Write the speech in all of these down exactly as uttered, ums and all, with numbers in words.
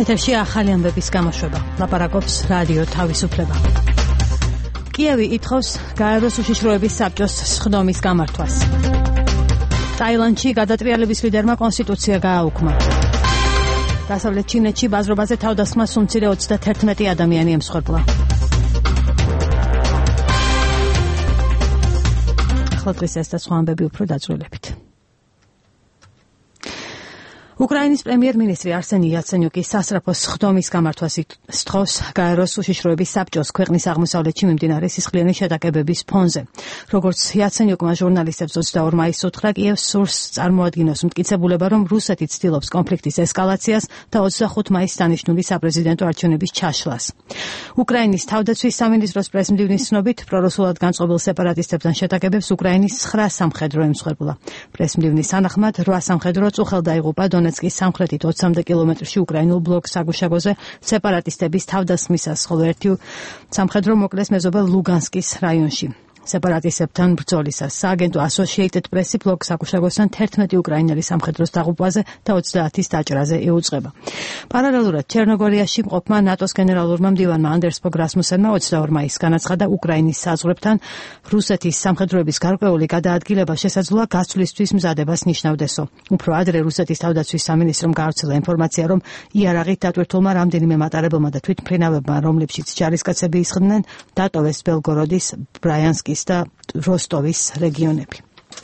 ეთერში ახალი ამბების გამოშვება. ლაპარაკობს რადიო თავისუფლება. კიევი ითხოვს გაეროს უშიშროების საბჭოს სხდომის გამართვას. ტაილანდში გადატრიალების ლიდერმა კონსტიტუცია გააუქმა. დასავლეთ ჩინეთში ბაზრობაზე თავდასხმას უმცირე ოცდაათი ადამიანი ემსხვერპლა. ახლა დღეს ეს და სხვა ამბები უფრო დაწვრილებით. უკრაინის პრემიერ-მინისტრი არსენი იაცენიუკი სასწრაფო სხდომის გამართვას სთხოვს გაეროს უშიშროების საბჭოს ქვეყნის აღმოსავლეთში მიმდინარე სისხლიანი შეტაკებების ფონზე. როგორც იაცენიუკმა ჟურნალისტებს ოცდაორ მაისს უთხრა, კიევს სურს წარმოადგინოს მტკიცებულება, რომ რუსეთი ცდილობს კონფლიქტის ესკალაციას და ოცდახუთ მაისს დანიშნული საპრეზიდენტო არჩევნების ჩაშლას. უკრაინის თავდაცვის სამინისტროს პრესმდივნის ცნობით, პრორუსულად განწყობილ სეპარატისტებთან შეტაკებებს უკრაინის ცხრა სამხედრო ემსხვერპლა. პრესმდივნის თანახმად, რვა სამხედრო წუხელ დაიღუპა დონეცკის სამხრეთით ოცამდე კილომეტრში უკრაინულ ბლოკ საგუშაგოზე სეპარატისტების თავდასხმისას, ხოლო ერთი სამხედრო მოკლეს მეზობელ ლუგანსკის რაიონში. სეპარატისტებთან ბრძოლისას სააგენტო Associated Press ბლოკ საგუშაგოსთან თერთმეტი უკრაინელი სამხედროს დაღუპვაზე და ოცდაათის დაჭრაზე ეუწყება. პარალელურად ჩერნოგორიაში მყოფმა ნატოს გენერალურმა მდივანმა ანდერს ფოგ რასმუსენმა ოცდაორ მაისს განაცხადა, უკრაინის საზღვრებთან რუსეთის სამხედროების გარკვეული გადაადგილება შესაძლოა გასვლისთვის მზადებას ნიშნავდესო. უფრო ადრე რუსეთის თავდაცვის სამინისტრომ გაავრცელა ინფორმაცია, რომ იარაღით დატვირთულმა რამდენიმე მატარებელმა და თვითმფრინავებმა, რომლებშიც ჯარისკაცები ისხდნენ, დატოვეს ბელგოროდის, ბრაიანსკის და როსტოვის რეგიონები.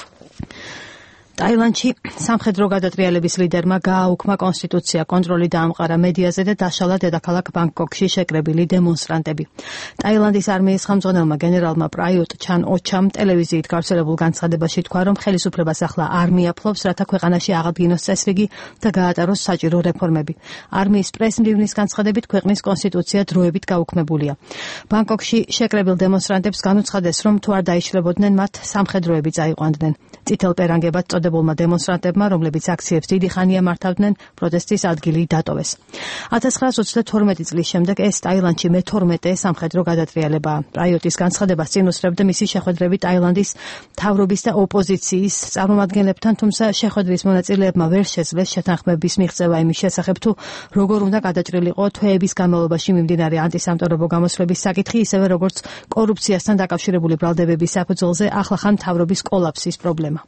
ტაილანდში სამხედრო გადატრიალების ლიდერმა გააუქმა კონსტიტუცია, კონტროლი დაამყარა მედიაზე და დაშალა დედაქალაქ ბანგკოკში შეკრებილი დემონსტრანტები. ტაილანდის არმიის ხელმძღვანელმა გენერალმა პრაიუტ ჩან ოჩამ ტელევიზიით გავრცელებულ განცხადებაში თქვა, რომ ხელისუფლებას ახლა არმია ფლობს, რათა ქვეყანაში აღადგინოს წესრიგი და გაატაროს საჭირო რეფორმები. არმიის პრესმდივნის განცხადებით, ქვეყნის კონსტიტუცია დროებით გაუქმებულია. ბანგკოკში შეკრებილ დემონსტრანტებს განუცხადეს, რომ თუ არ დაიშლებოდნენ, მათ სამხედროები წაიყვანდნენ. წითელ პერანგებად წოდებულმა დემონსტრანტებმა, რომლებიც აქციებს დიდი ხანია მართავდნენ, პროტესტის ადგილი დატოვეს. ათას ცხრაას ოცდათორმეტი წლის შემდეგ ეს ტაილანდში მეთორმეტე სამხედრო გადატრიალებაა. პრაიუტის განცხადებას წინ უსწრებდა მისი შეხვედრები ტაილანდის მთავრობის და ოპოზიციის წარმომადგენლებთან, თუმცა შეხვედრის მონაწილეებმა ვერ შეძლეს შეთანხმების მიღწევა იმის შესახებ, თუ როგორ უნდა გადაჭრილიყო თვეების განმავლობაში მიმდინარე ანტისამთავრობო გამოსვლების საკითხი, ისევე როგორც კორუფციასთან დაკავშირებული ბრალდებების საფუძველზე ახლახან მთავრობის კოლაფსის პრობლემა.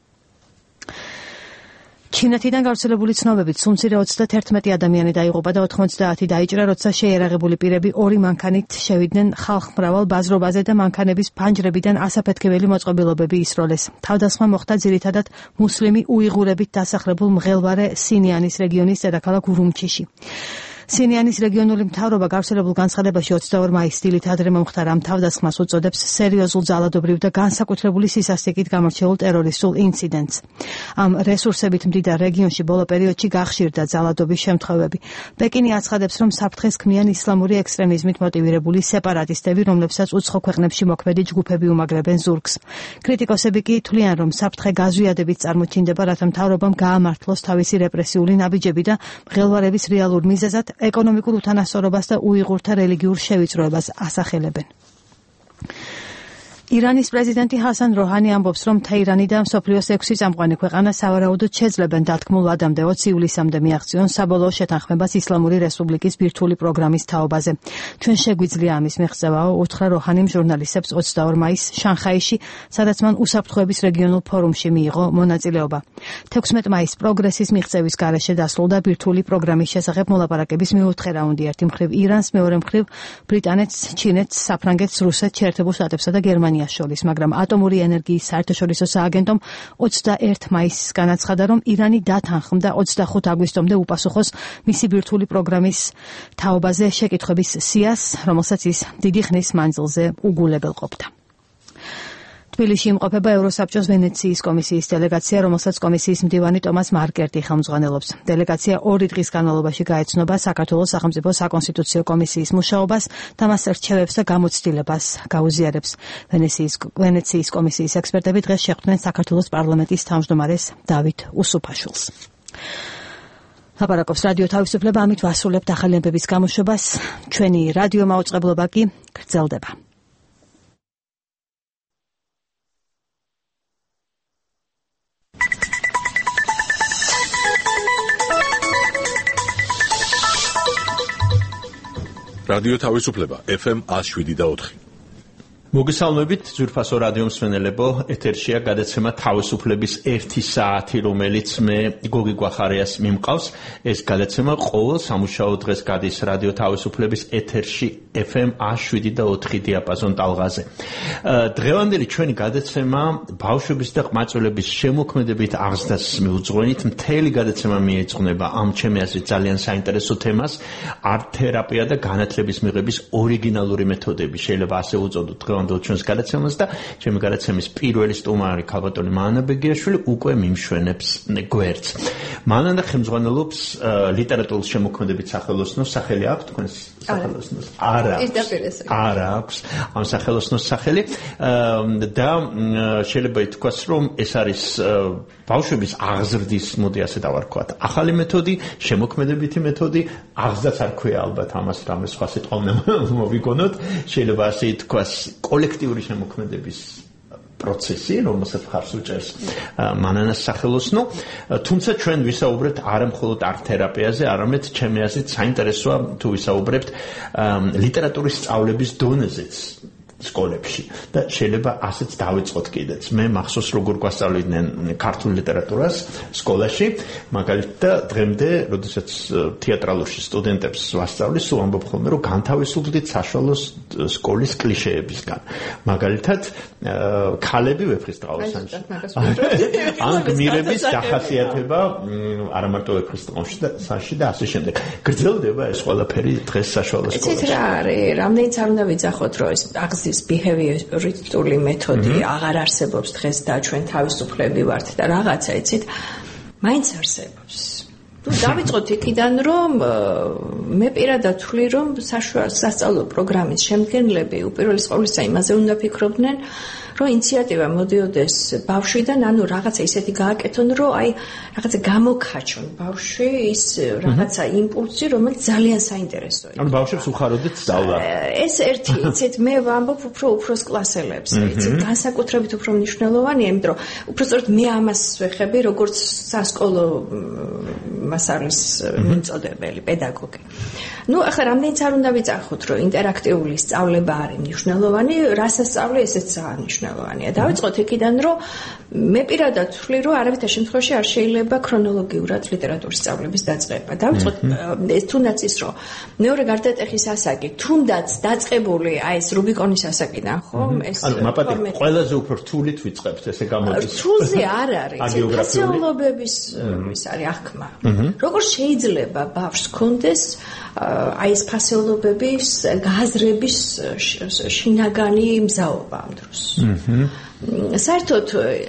ჩინეთიდან გავრცელებული ცნობებით სუმცირე ოცდაათი ადამიანი დაიღუპა და ოთხმოცდაათი დაიჭრა, როცა შეიარაღებული პირები ორი მანქანით შევიდნენ ხალხმრავალ ბაზრობაზე და მანქანების ფანჯრებიდან ასაფეთქებელი მოწყობილობები ისროლეს. თავდასხმა მოხდა ძირითადად მუსლიმი უიღურებით დასახლებულ მღელვარე სინიანის რეგიონის დედაქალაქ ურუმჩიში. სინიანის რეგიონული მთავრობა გავრცელებულ განცხადებაში ოცდაორ მაისს დილით ადრე მომხდარა, ამ თავდასხმას უწოდებს სერიოზულ ძალადობრივ და განსაკუთრებული სისასტიკით გამორჩეულ ტერორისტულ ინციდენტს. ამ რესურსებით მდიდარ რეგიონში ბოლო პერიოდში გახშირდა ძალადობის შემთხვევები. პეკინი აცხადებს, რომ საფრთხეს ქმნიან ისლამური ექსტრემიზმით მოტივირებული სეპარატისტები, რომლებსაც უცხო ქვეყნებში მოქმედი ჯგუფები უმაგრებენ ზურგს. კრიტიკოსები კი თვლიან, რომ საფრთხე გაზვიადებით წარმოჩინდება, რათა მთავრობამ გაამართლოს თავისი რეპრესიული ნაბიჯები და მღელვარების რეალურ მიზეზად ეკონომიკურ უთანასწორობას და უიღურთა რელიგიურ შევიწროებას ასახელებენ. ირანის პრეზიდენტი ჰასან როჰანი ამბობს, რომ თეირანი და მსოფლიოს ექვსი წამყვანი ქვეყანა სავარაუდოდ შეძლებენ დათქმულ ადამდე ოცი ივლისამდე მიაღწიონ საბოლოო შეთანხმებას ისლამური რესპუბლიკის ბირთვული პროგრამის თაობაზე. ჩვენ შეგვიძლია ამის მიღწევაო, უთხრა როჰანიმ ჟურნალისტებს ოცდაორ მაისს შანხაიში, სადაც მან უსაფრთხოების რეგიონულ ფორუმში მიიღო მონაწილეობა. თექვსმეტ მაისს პროგრესის მიღწევის გარეშე დასრულდა ბირთვული პროგრამის შესახებ მოლაპარაკების მეოთხე რაუნდი, ერთი მხრივ ირანს, მეორე მხრივ ბრიტანეთს, ჩინეთს, საფრანგეთს, რუსეთს, შეერთებულ შტატებსა და გერმანიას შორის, მაგრამ ატომური ენერგიის საერთაშორისო სააგენტომ ოცდაერთი მაისს განაცხადა, რომ ირანი დათანხმდა ოცდახუთ აგვისტომდე უპასუხოს მისი ბირთვული პროგრამის თაობაზე შეკითხვების სიას, რომელსაც ის დიდი ხნის მანძილზე უგულებელყოფდა. თბილისში იმყოფება ევროსაბჭოს ვენეციის კომისიის დელეგაცია, რომელსაც კომისიის მდივანი ტომას მარკერტი ხელმძღვანელობს. დელეგაცია ორი დღის განმავლობაში გაეცნობა საქართველოს სახელმწიფო საკონსტიტუციო კომისიის მუშაობას და მას რჩევებს და გამოცდილებას გაუზიარებს. ვენეციის კომისიის ექსპერტები დღეს შეხვდნენ საქართველოს პარლამენტის თავმჯდომარეს დავით უსუფაშვილს. ლაპარაკობს რადიო თავისუფლება, ამით ვასრულებთ ახალი ამბების გამოშვებას. ჩვენი რადიო მაუწყებლობა კი გრძელდება. რადიო თავისუფლება ეფ ემ one oh seven და four. მოგესალმებით ძვირფასო რადიო მსმენელებო, ეთერშია გადაცემა თავისუფლების ერთი საათი, რომელიც მე გოგი გვახარიას მიმყავს. ეს გადაცემა ყოველ სამუშაო დღეს გადის რადიო თავისუფლების ეთერში ეფ ემ one oh seven და four დიაპაზონ ტალღაზე. დღევანდელი ჩვენი გადაცემა ბავშვების და ყმაწვილების შემოქმედებით აღზრდას მიუძღვენით. მთელი გადაცემა მიეძღვნება ამ ჩემი აზრით ძალიან საინტერესო თემას, არტ-თერაპია და განათლების მიღების ორიგინალური მეთოდები. შეიძლება ასე უწოდოთ დღევანდელ ჩვენს გადაცემას და ჩემი გადაცემის პირველი სტუმარი ქალბატონი მანანა ბეგიაშვილი უკვე მიმშვენებს გვერდს. მანანა ხელმძღვანელობს ლიტერატურის შემოქმედებით სახელოსნოს, სახელი აქვს თქვენს სახელოსნოს? არა. არა აქვს ამ სახელოსნოს სახელი და შეიძლება ითქვას, რომ ეს არის ბავშვების აღზრდის, მოდი ასე დავარქვათ, ახალი მეთოდი, შემოქმედებითი მეთოდი, აღზრდაც არ ქვია ალბათ ამას რამე სხვა სიტყვა მოვიგონოთ, შეიძლება ასე ითქვას, კოლექტიური შემოქმედების პროცესი, რომელსაც ხარს უჭერს მანანას სახელოსნო, თუმცა ჩვენ ვისაუბრებთ არა მხოლოდ არტ-თერაპიაზე, არამედ ჩემი აზრით საინტერესოა თუ ვისაუბრებთ ლიტერატურის სწავლების დონეზეც სკოლებში და შეიძლება ასეც დავიწყოთ კიდეც. მე მახსოვს როგორ გვასწავლიდნენ ქართულ ლიტერატურას სკოლაში, მაგალითად დღემდე, როდესაც თეატრალურში სტუდენტებს ვასწავლი, სულ ამბობ ხოლმე, რომ განთავისუფლდით საშუალო სკოლის კლიშეებისგან. მაგალითად, ქალები ვეფხისტყაოსანში. ან გმირების დახასიათება არა მარტო ვეფხისტყაოსანში და ასე შემდეგ. გრძელდება ეს ყველაფერი დღეს საშუალო სკოლაში. იცით რა არის, რამდენიც არ უნდა ვიძახოთ, რომ ეს აღზრდის ბიჰევიორისტული მეთოდი აღარ არსებობს დღეს და ჩვენ თავისუფლები ვართ და რაღაცა, იცით, მაინც არსებობს. თუ დავიწყოთ იქიდან, რომ მე პირადად ვთვლი, რომ საშუალო სასწავლო პროგრამის შემდგენლები უპირველეს ყოვლისა იმაზე უნდა ფიქრობდნენ, რომ ინიციატივა მოდიოდეს ბავშვიდან, ანუ რაღაცა ისეთი გააკეთონ, რომ აი რაღაცა გამოკაჩონ ბავშვი ის რაღაცა იმპულსი, რომელიც ძალიან საინტერესოა. ანუ ბავშვებს უხაროდეთ სწავლა. ეს ერთი, იცით, მე ვამბობ უფრო უფროს კლასელებს, იცით, განსაკუთრებით უფრო მნიშვნელოვანია, იმიტომ რომ უფრო სწორედ მე ამას ვეხები, როგორც სასკოლო მასალის მიმწოდებელი, პედაგოგი. ნუ ახლა რამდენიც არ უნდა ვიძახოთ, რომ ინტერაქტიული სწავლება არის მნიშვნელოვანი, რასასწავლე ესეც მნიშვნელოვანია. დავიწყოთ იქიდან, რომ მე პირადად ვთვლი, რომ არავითარ შემთხვევაში არ შეიძლება ქრონოლოგიურად ლიტერატურის სწავლების დაწყება. დავიწყოთ ეს თუნდაც ის, რომ მეორე გარდატეხის ასაკი, თუნდაც დაწყებული აი ეს რუბიკონის ასაკიდან, ხო? ეს ანუ მაპატი ყველაზე უფრო რთულით ვიწყებთ, ესე გამოდის. რთულზე არ არის, ფასეულობების ის არის აღქმა. როგორ შეიძლება ბავშვს კონდეს აი ეს ფასეულობების გააზრების შინაგანი მზაობა ამ დროს. საერთოდ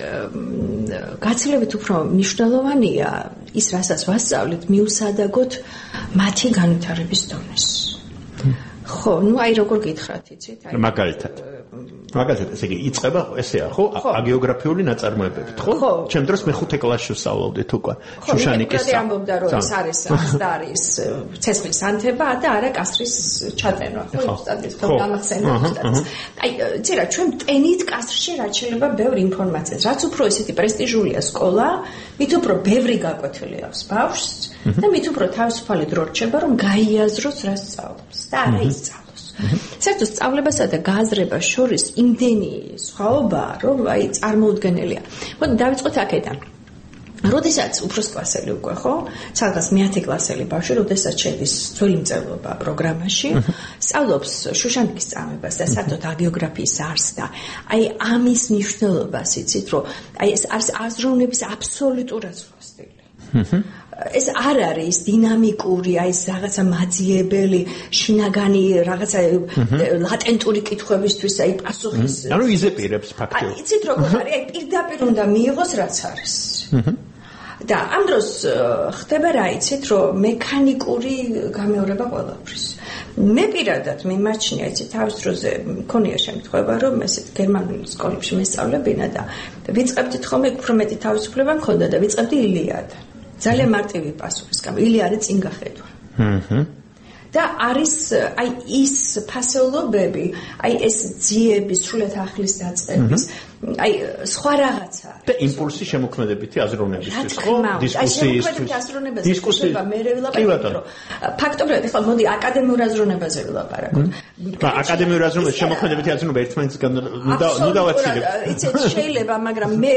გაცილებით უფრო მნიშვნელოვანია ის, რასაც ვასწავლით, მიუსადაგოთ მათი განვითარების დონეს. ხო, ну აი როგორ გითხრათ, იცით? აი მაგალითად. მაგალითად, ესე იგი, იწყება ესეა, ხო? აგეოგრაფიული ნაწარმოებებით, ხო? ჩემ დროს მეხუთე კლასში ვსწავლობდით უკვე. შუშანიკის. ხო, მე ამბობდა, რომ ეს არის არის ცეცხლის ანთება და არა კასრის ჩატენვა, ხო? უსტადის თქო გამახსენებთ უსტადის. აი, ცირა, ჩვენ ტენით კასრში რაც შეიძლება ბევრი ინფორმაციას, რაც უფრო ესეთი პრესტიჟულია სკოლა, მით უფრო ბევრი გაკვეთილი აქვს ბავშვს და მით უფრო თავისუფალი დრო რჩება, რომ გაიაზროს რა სწავლობს და არა ისწავლოს. საერთოდ სწავლებასა და გააზრებას შორის იმდენი სხვაობაა, რომ აი წარმოუდგენელია. მოდი დავიწყოთ აქედან. როდესაც უფროს კლასელი უკვე, ხო? სადღაც მეათე კლასელი ბავშვი, როდესაც შედის ძველი მწერლობა პროგრამაში, სწავლობს შუშანიკის წამებას და საერთოდ აგეოგრაფიის არსს და აი ამის მნიშვნელობას იცით, რომ აი ეს არის აზროვნების აბსოლუტურად სხვა სტილი. ეს არ არის დინამიკური, აი ეს რაღაცა მაძიებელი, შინაგანი რაღაცა ლატენტური კითხვებისთვის აი პასუხის. ანუ იზეპირებს ფაქტიურად. აი იცით როგორ არის, აი პირდაპირ უნდა მიიღოს რაც არის. და ამ დროს ხდება რა იცით, რომ მექანიკური გამეორება ყველაფრის. მე პირადად მიმაჩნია, იცით, თავის დროზე მქონია შემთხვევა, რომ ესეთ გერმანულ სკოლებში მესწავლებინა და ვიწყებდით ხოლმე უფრო მეტი თავისუფლება მქონდა და ვიწყებდი ილიადა. ძალიან მარტივი პასუხის გამო. ილია არის წინ გახედვა. და არის აი ის ფასეულობები, აი ეს ძიების, სრულად ახლის დაწყების, აი სხვა რაღაცა. და იმპულსი შემოქმედებითი აზროვნებისთვის, ხო? დისკუსიისთვის. დისკუსია მე ვილაპარაკო, რომ ფაქტობრივად ახლა მოდი აკადემიურ აზროვნებაზე ვილაპარაკოთ. აკადემიურ აზროვნებაზე შემოქმედებითი აზროვნება ერთმანეთისგან ნუ დავაცილებ. იცით, შეიძლება, მაგრამ მე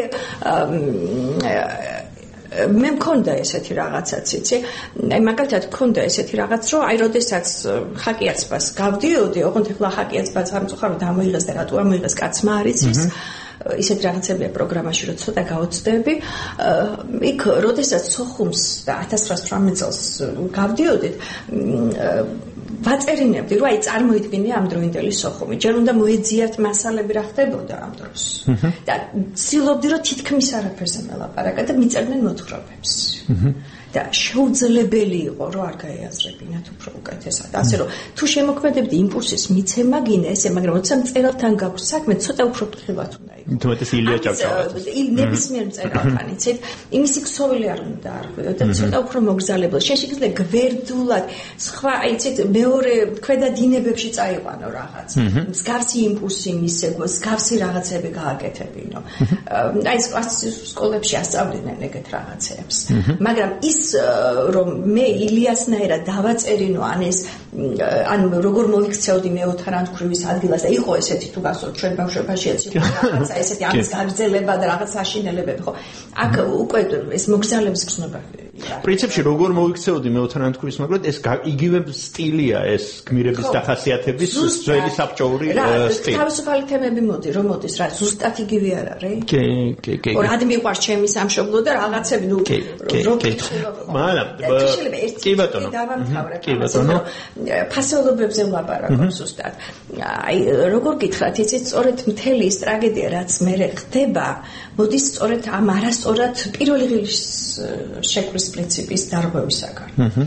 მე მქონდა ესეთი რაღაცაც, იცი? აი მაგალითად მქონდა ესეთი რაღაც, რომ აი როდესაც ხაკიაცბას გავდიოდი, ოღონდ ახლა ხაკიაცბაც არ მწუხარო და ამოიღეს და რატო ამოიღეს კაცმა არ იცის. ისეთ რაღაცებია პროგრამაში, რომ ცოტა გავოცდები. იქ როდესაც სოხუმს და ათას ცხრაას ოცდაოთხ წელს გავდიოდით, ვაწერინებდი, რომ აი წარმოიდგინე ამ დროინდელი სოხუმი. ჯერ უნდა მოეძიათ მასალები რა ხდებოდა ამ დროს. და ცდილობდი, რომ თითქმის არაფერზე მელაპარაკა და მიწერდნენ მოთხრობებს. და შეუძლებელი იყო, რომ არ გაეაზრებინათ უფრო უკეთესად. ასე რომ თუ შემოქმედებდი იმპულსის მიცემა გინდა ესე, მაგრამ როცა მწერალთან გაქვს საქმე, ცოტა უფრო ფრთხილად უნდა იყოს. თუმცა ილია ჭავჭავაძე. ნებისმიერ მწერალთან, იცით, იმისი ქსოვილი არ უნდა არღვიო და ცოტა უფრო მოგზაურებელ. შეიძლება გვერდულად, სხვა, იცით, მეორე ქვედა დინებებში წაიყვანო რაღაც. მსგავსი იმპულსი მისეგო, მსგავსი რაღაცები გააკეთებინო. აი სკოლებში ასწავლიდნენ ეგეთ რაღაცებს. მაგრამ ის რომ მე ილიასნაირად დავაწერინო ან ეს ან როგორ მოიქცეოდი მე ოთარანთქვრივის ადგილას და იყო ესეთი თუ გასწორ ჩვენ ბავშვებაშიაც იყო რაღაცა ესეთი ამის გაგრძელება და რაღაც საშინელებები ხო აქ უკვე ეს მოგზაურების გზნობა პრინციპში როგორ მოიქცეოდი მე ოთარანთქვრივის მაგრამ ეს იგივე სტილია ეს გმირების დახასიათების ძველი საბჭოური სტილი თავისუფალი თემები მოდი რომ მოდის რა ზუსტად იგივე არ არის კი კი კი ორ ადმი ყავს ჩემი სამშობლო და რაღაცები ნუ რო მაგრამ კი ბატონო კი ბატონო ფასეულობებზე ვლაპარაკობ ზუსტად აი როგორ გითხრათ იცით სწორედ მთელი ის ტრაგედია რაც მერე ხდება მოდის სწორედ ამ არასწორად პირველი ღილის შეკვრის პრინციპის დარღვევისაგან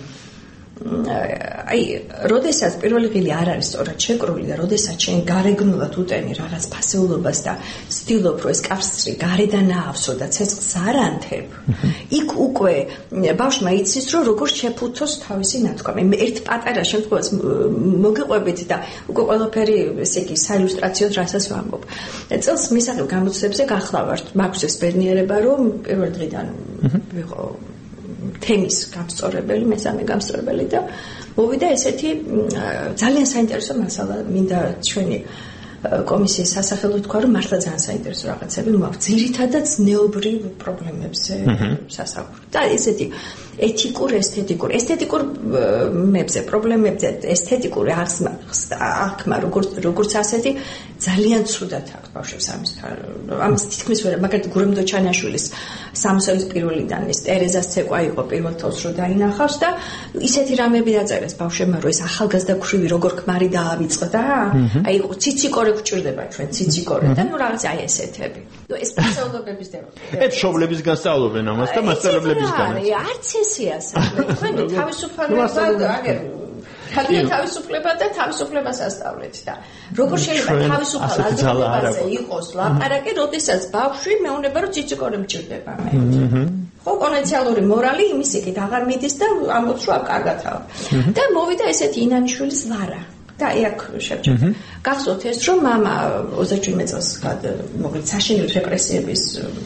აი როდესაც პირველი ღილი არ არის სწორად შეკრული და როდესაც შენ გარეგნულად უტენი რაღაც ფასეულობას და ცდილობ რომ ეს კავშირი გარედან აავსო და ცეცხლს არ ანთებ იქ უკვე ბავშვმა იცის რომ როგორ შეფუთოს თავისი ნათქვამი მე ერთ პატარა შემთხვევას მოგიყვებით და უკვე ყველაფერი ესე იგი საილუსტრაციოდ რასაც ვამბობ წელს მისაღებ გამოცდებზე გახლავართ მაქვს ეს ბედნიერება რომ პირველ დღიდან ვიყო თემის გამსწორებელი, მესამე გამსწორებელი და მოვიდა ესეთი ძალიან საინტერესო მასალა მინდა ჩვენი კომისიის სასახელო თქვა რომ მართლა ძალიან საინტერესო რაღაცები მოაქვს ძირითადად ზნეობრივ პრობლემებზე სასახური და ესეთი ეთიკურ ესთეტიკურ ესთეტიკურ მებზე პრობლემებზე ესთეტიკური აღქმა როგორც როგორც ასეთი ძალიან ცუდად აქვს ბავშვებს ამის ამის თითქმის ვერ მაგალითად გურემ დოჩანაშვილის სამოსალის პირველიდან ის ტერეზას ცეკვა იყო პირველ თავს რომ დაინახავს და ისეთი რამები დაწერეს ბავშვებმა რომ ეს ახალგაზრდა ქვრივი როგორ ქმარი დაავიწყდა აი ციციკორე გვჭირდება ჩვენ ციციკორე და ნუ რაღაც აი ესეთები ნუ ეს ფასეულობების დევა ეს შობლების განსწავლობენ ამას და მასწავლებლებისგან არც ესეა საქმე თქვენ თავისუფალება აგერ ხალხი თავისუფლება და თავისუფლებას ასწავლეთ და როგორ შეიძლება თავისუფალ აზროვნებაზე იყოს ლაპარაკი, როდესაც ბავშვი მეუბნება რომ ციციკორე მჭირდება მე. ხო, კონვენციალური მორალი იმის იქით აღარ მიდის და ამბობს რომ კარგათავ. და მოვიდა ესეთი ინანიშვილის ლარა. და აქ შევჭერთ. გახსოვთ ეს რომ мама ოცდაშვიდ წელს მოგეთ საშინელი რეპრესიების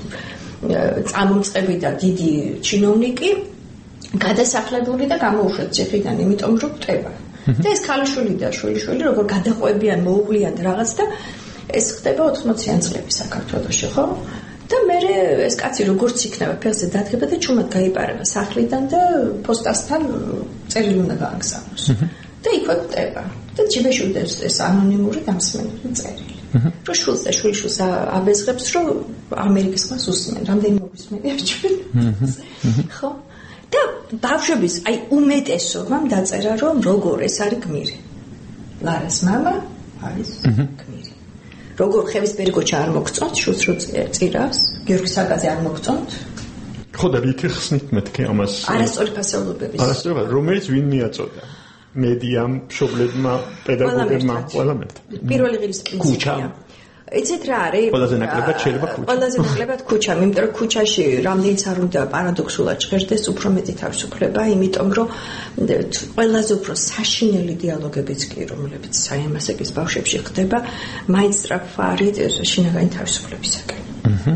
წამომწყები და დიდი ჩინოვნიკი გადასახლებული და გამოუშვეს ციხიდან, იმიტომ რომ ხტება. და ეს ქალიშვილი და შვილიშვილი როგორ გადაყვებიან, მოუვლიან რაღაც და ეს ხდება ოთხმოციან წლები საქართველოში, ხო? და მე ეს კაცი როგორც იქნება ფეხზე დადგება და ჩუმად გაიპარება სახლიდან და პოსტასთან წერილი უნდა გააგზავნოს. და იქვე ხტება. და ჯიბეში უდევს ეს ანონიმური დამსმენელი წერილი. რომ შულს და შვილიშვილს აბეზღებს, რომ ამერიკის ხმას უსმენ, რამდენი მოგვისმენია ჩვენ. ხო? და ბავშვების აი უმეტესობამ დაწერა რომ როგორ ეს არის გმირი. ლარას მამა არის გმირი. როგორ ხევისბერი გოჩა არ მოგწონთ, შულს რო წირავს, გიორგი საკაძე არ მოგწონთ. ხო და რითი ხსნით მეთქე ამას? არასწორი ფასეულობების. არასწორი, რომელიც ვინ მიაწოდა? მედიამ, მშობლებმა, პედაგოგებმა, ყველამ ერთად. პირველი ღირის პრინციპია. იცით რა არის? ყველაზე ნაკლებად შეიძლება ქუჩა. ყველაზე ნაკლებად ქუჩა, იმიტომ რომ ქუჩაში რამდენიც არ უნდა პარადოქსულად ჟღერდეს, უფრო მეტი თავისუფლება, იმიტომ რომ ყველაზე უფრო საშინელი დიალოგებიც კი, რომლებიც საიმასეკის ბავშვებში ხდება, მაინც სწრაფვა არის შინაგანი თავისუფლებისაკენ. აჰა.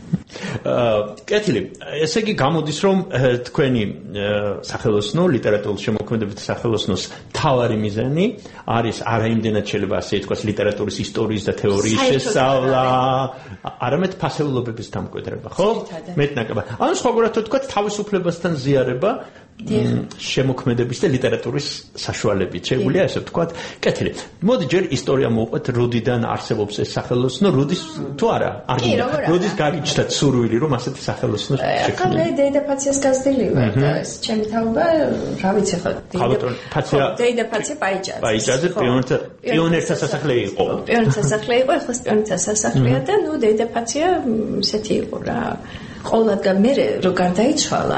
კეთილი, ესე იგი გამოდის რომ თქვენი სახელოსნო, ლიტერატურულ შემოქმედებით სახელოსნოს მთავარი მიზანი არის არაიმდენად შეიძლება ასე ითქვას ლიტერატურის ისტორიის და თეორიის შესწავლა, არამედ ფასეულობების დამკვიდრება, ხო? მეტნაკლებად. ანუ სხვაგვარად ვთქვათ, თავისუფლებასთან ზიარება შემოქმედების და ლიტერატურის საშუალებით. შეგვიძლია ესე ვთქვათ. კეთილი. მოდი ჯერ ისტორია მოვყვეთ, როდიდან არსებობს ეს სახელოსნო, როდის თუ არა, როდის გაგიჩნდათ სურვილი, რომ ასეთი სახელოსნო შექმნას. ახლა მე დეიდაფაციას გაზრდილი ვარ და ეს ჩემი თაობა, რა ვიცი ხო, დეიდაფაცია პაიჭაძე. პაიჭაძე პიონერთა სასახლე იყო. პიონერთა სასახლე იყო, ახლა პიონერთა სასახლეა და ნუ დეიდაფაცია ესეთი იყო რა. ყოველადგან მე რო გარდაიცვალა,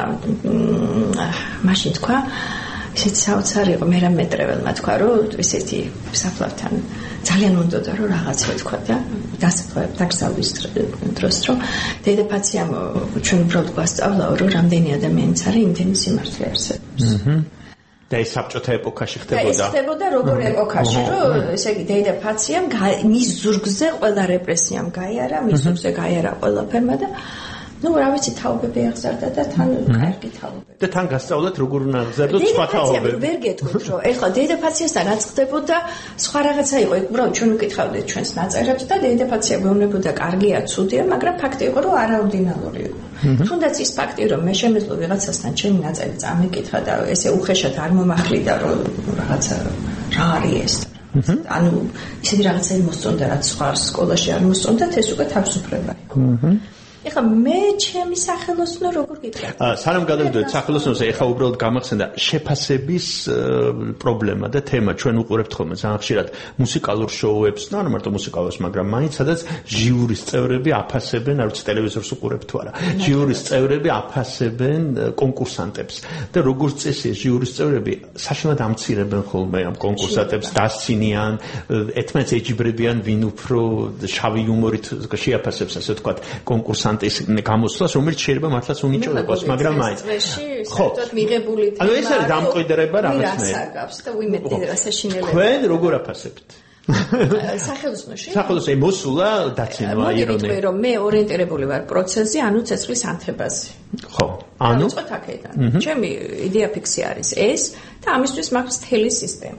მაშინ თქვა, ესეთი საოცარი იყო, მე რამე მეტრეველმა თქვა, რომ ესეთი საფლავთან ძალიან უნდოდა რომ რაღაცა თქვა და დაგსავლის დროს რომ დედაფაციამ ჩვენ უბრალოდ გვასწავლაო, რომ რამდენი ადამიანიც არის, იმდენი სიმართლე არსებობს. და ეს საბჭოთა ეპოქაში ხდებოდა. ეს ხდებოდა როგორ ეპოქაში, რომ ესე იგი დედაფაციამ მის ზურგზე ყველა რეპრესიამ გაიარა, მის ზურგზე გაიარა ყველაფერმა და ну, რა ვიცი, თაობები აღზარდა და თან კარგი თაობები. და თან გასწავლეთ როგორ უნდა აღზარდოთ სხვა თაობები. ვერ გეტყვით, რომ ეხლა დედაფაციასთან რაც ხდებოდა, სხვა რაღაცა იყო, უბრალოდ ჩვენ უკითხავდით ჩვენს ნაწერებს და დედაფაცია გვეუბნებოდა კარგია, ცუდია, მაგრამ ფაქტი იყო, რომ არაორდინალური იყო. თუნდაც ის ფაქტი, რომ მე შემეძლო ვიღაცასთან ჩემი ნაწერი წამიკითხა და ესე უხეშად არ მომახლიდა, რომ რაღაცა რა არის ეს. ანუ ისეთი რაღაცები მოსწონდა, რაც სხვა სკოლაში არ მოსწონდათ, ეს უკვე თავისუფლება იყო. ეხლა მე ჩემი სახელოსნო როგორ გითხრა? სანამ გადავიდოდეთ სახელოსნოზე, ეხლა უბრალოდ გამახსენდა შეფასების პრობლემა და თემა. ჩვენ უყურებთ ხოლმე ძალიან ხშირად მუსიკალურ შოუებს, და არა მარტო მუსიკალურს, მაგრამ მაინც სადაც ჟიურის წევრები აფასებენ, არ ვიცი ტელევიზორს უყურებთ თუ არა. ჟიურის წევრები აფასებენ კონკურსანტებს და როგორც წესია, ჟიურის წევრები საშინლად ამცირებენ ხოლმე ამ კონკურსანტებს, დასცინიან, ერთმანეთს ეჯიბრებიან, ვინ უფრო შავი იუმორით შეაფასებს, ასე ვთქვათ, კონკურსანტებს ის გამოსვლას, რომელიც შეიძლება მართლაც უნიჭო იყოს, მაგრამ მაინც. ხო, მიღებული თემა. ანუ ეს არის დამკვიდრება რაღაცნაირად. რასაგავს და უიმედე რასაშინელება. თქვენ როგორ აფასებთ? სახელოსნოში? სახელოსნოში მოსულა დაცინვა ირონია. მოგიტყვი რომ მე ორიენტირებული ვარ პროცესზე, ანუ ცეცხლის ანთებაზე. ხო, ანუ ვიწყოთ აქედან. ჩემი იდეა ფიქსი არის ეს და ამისთვის მაქვს თელი სისტემა.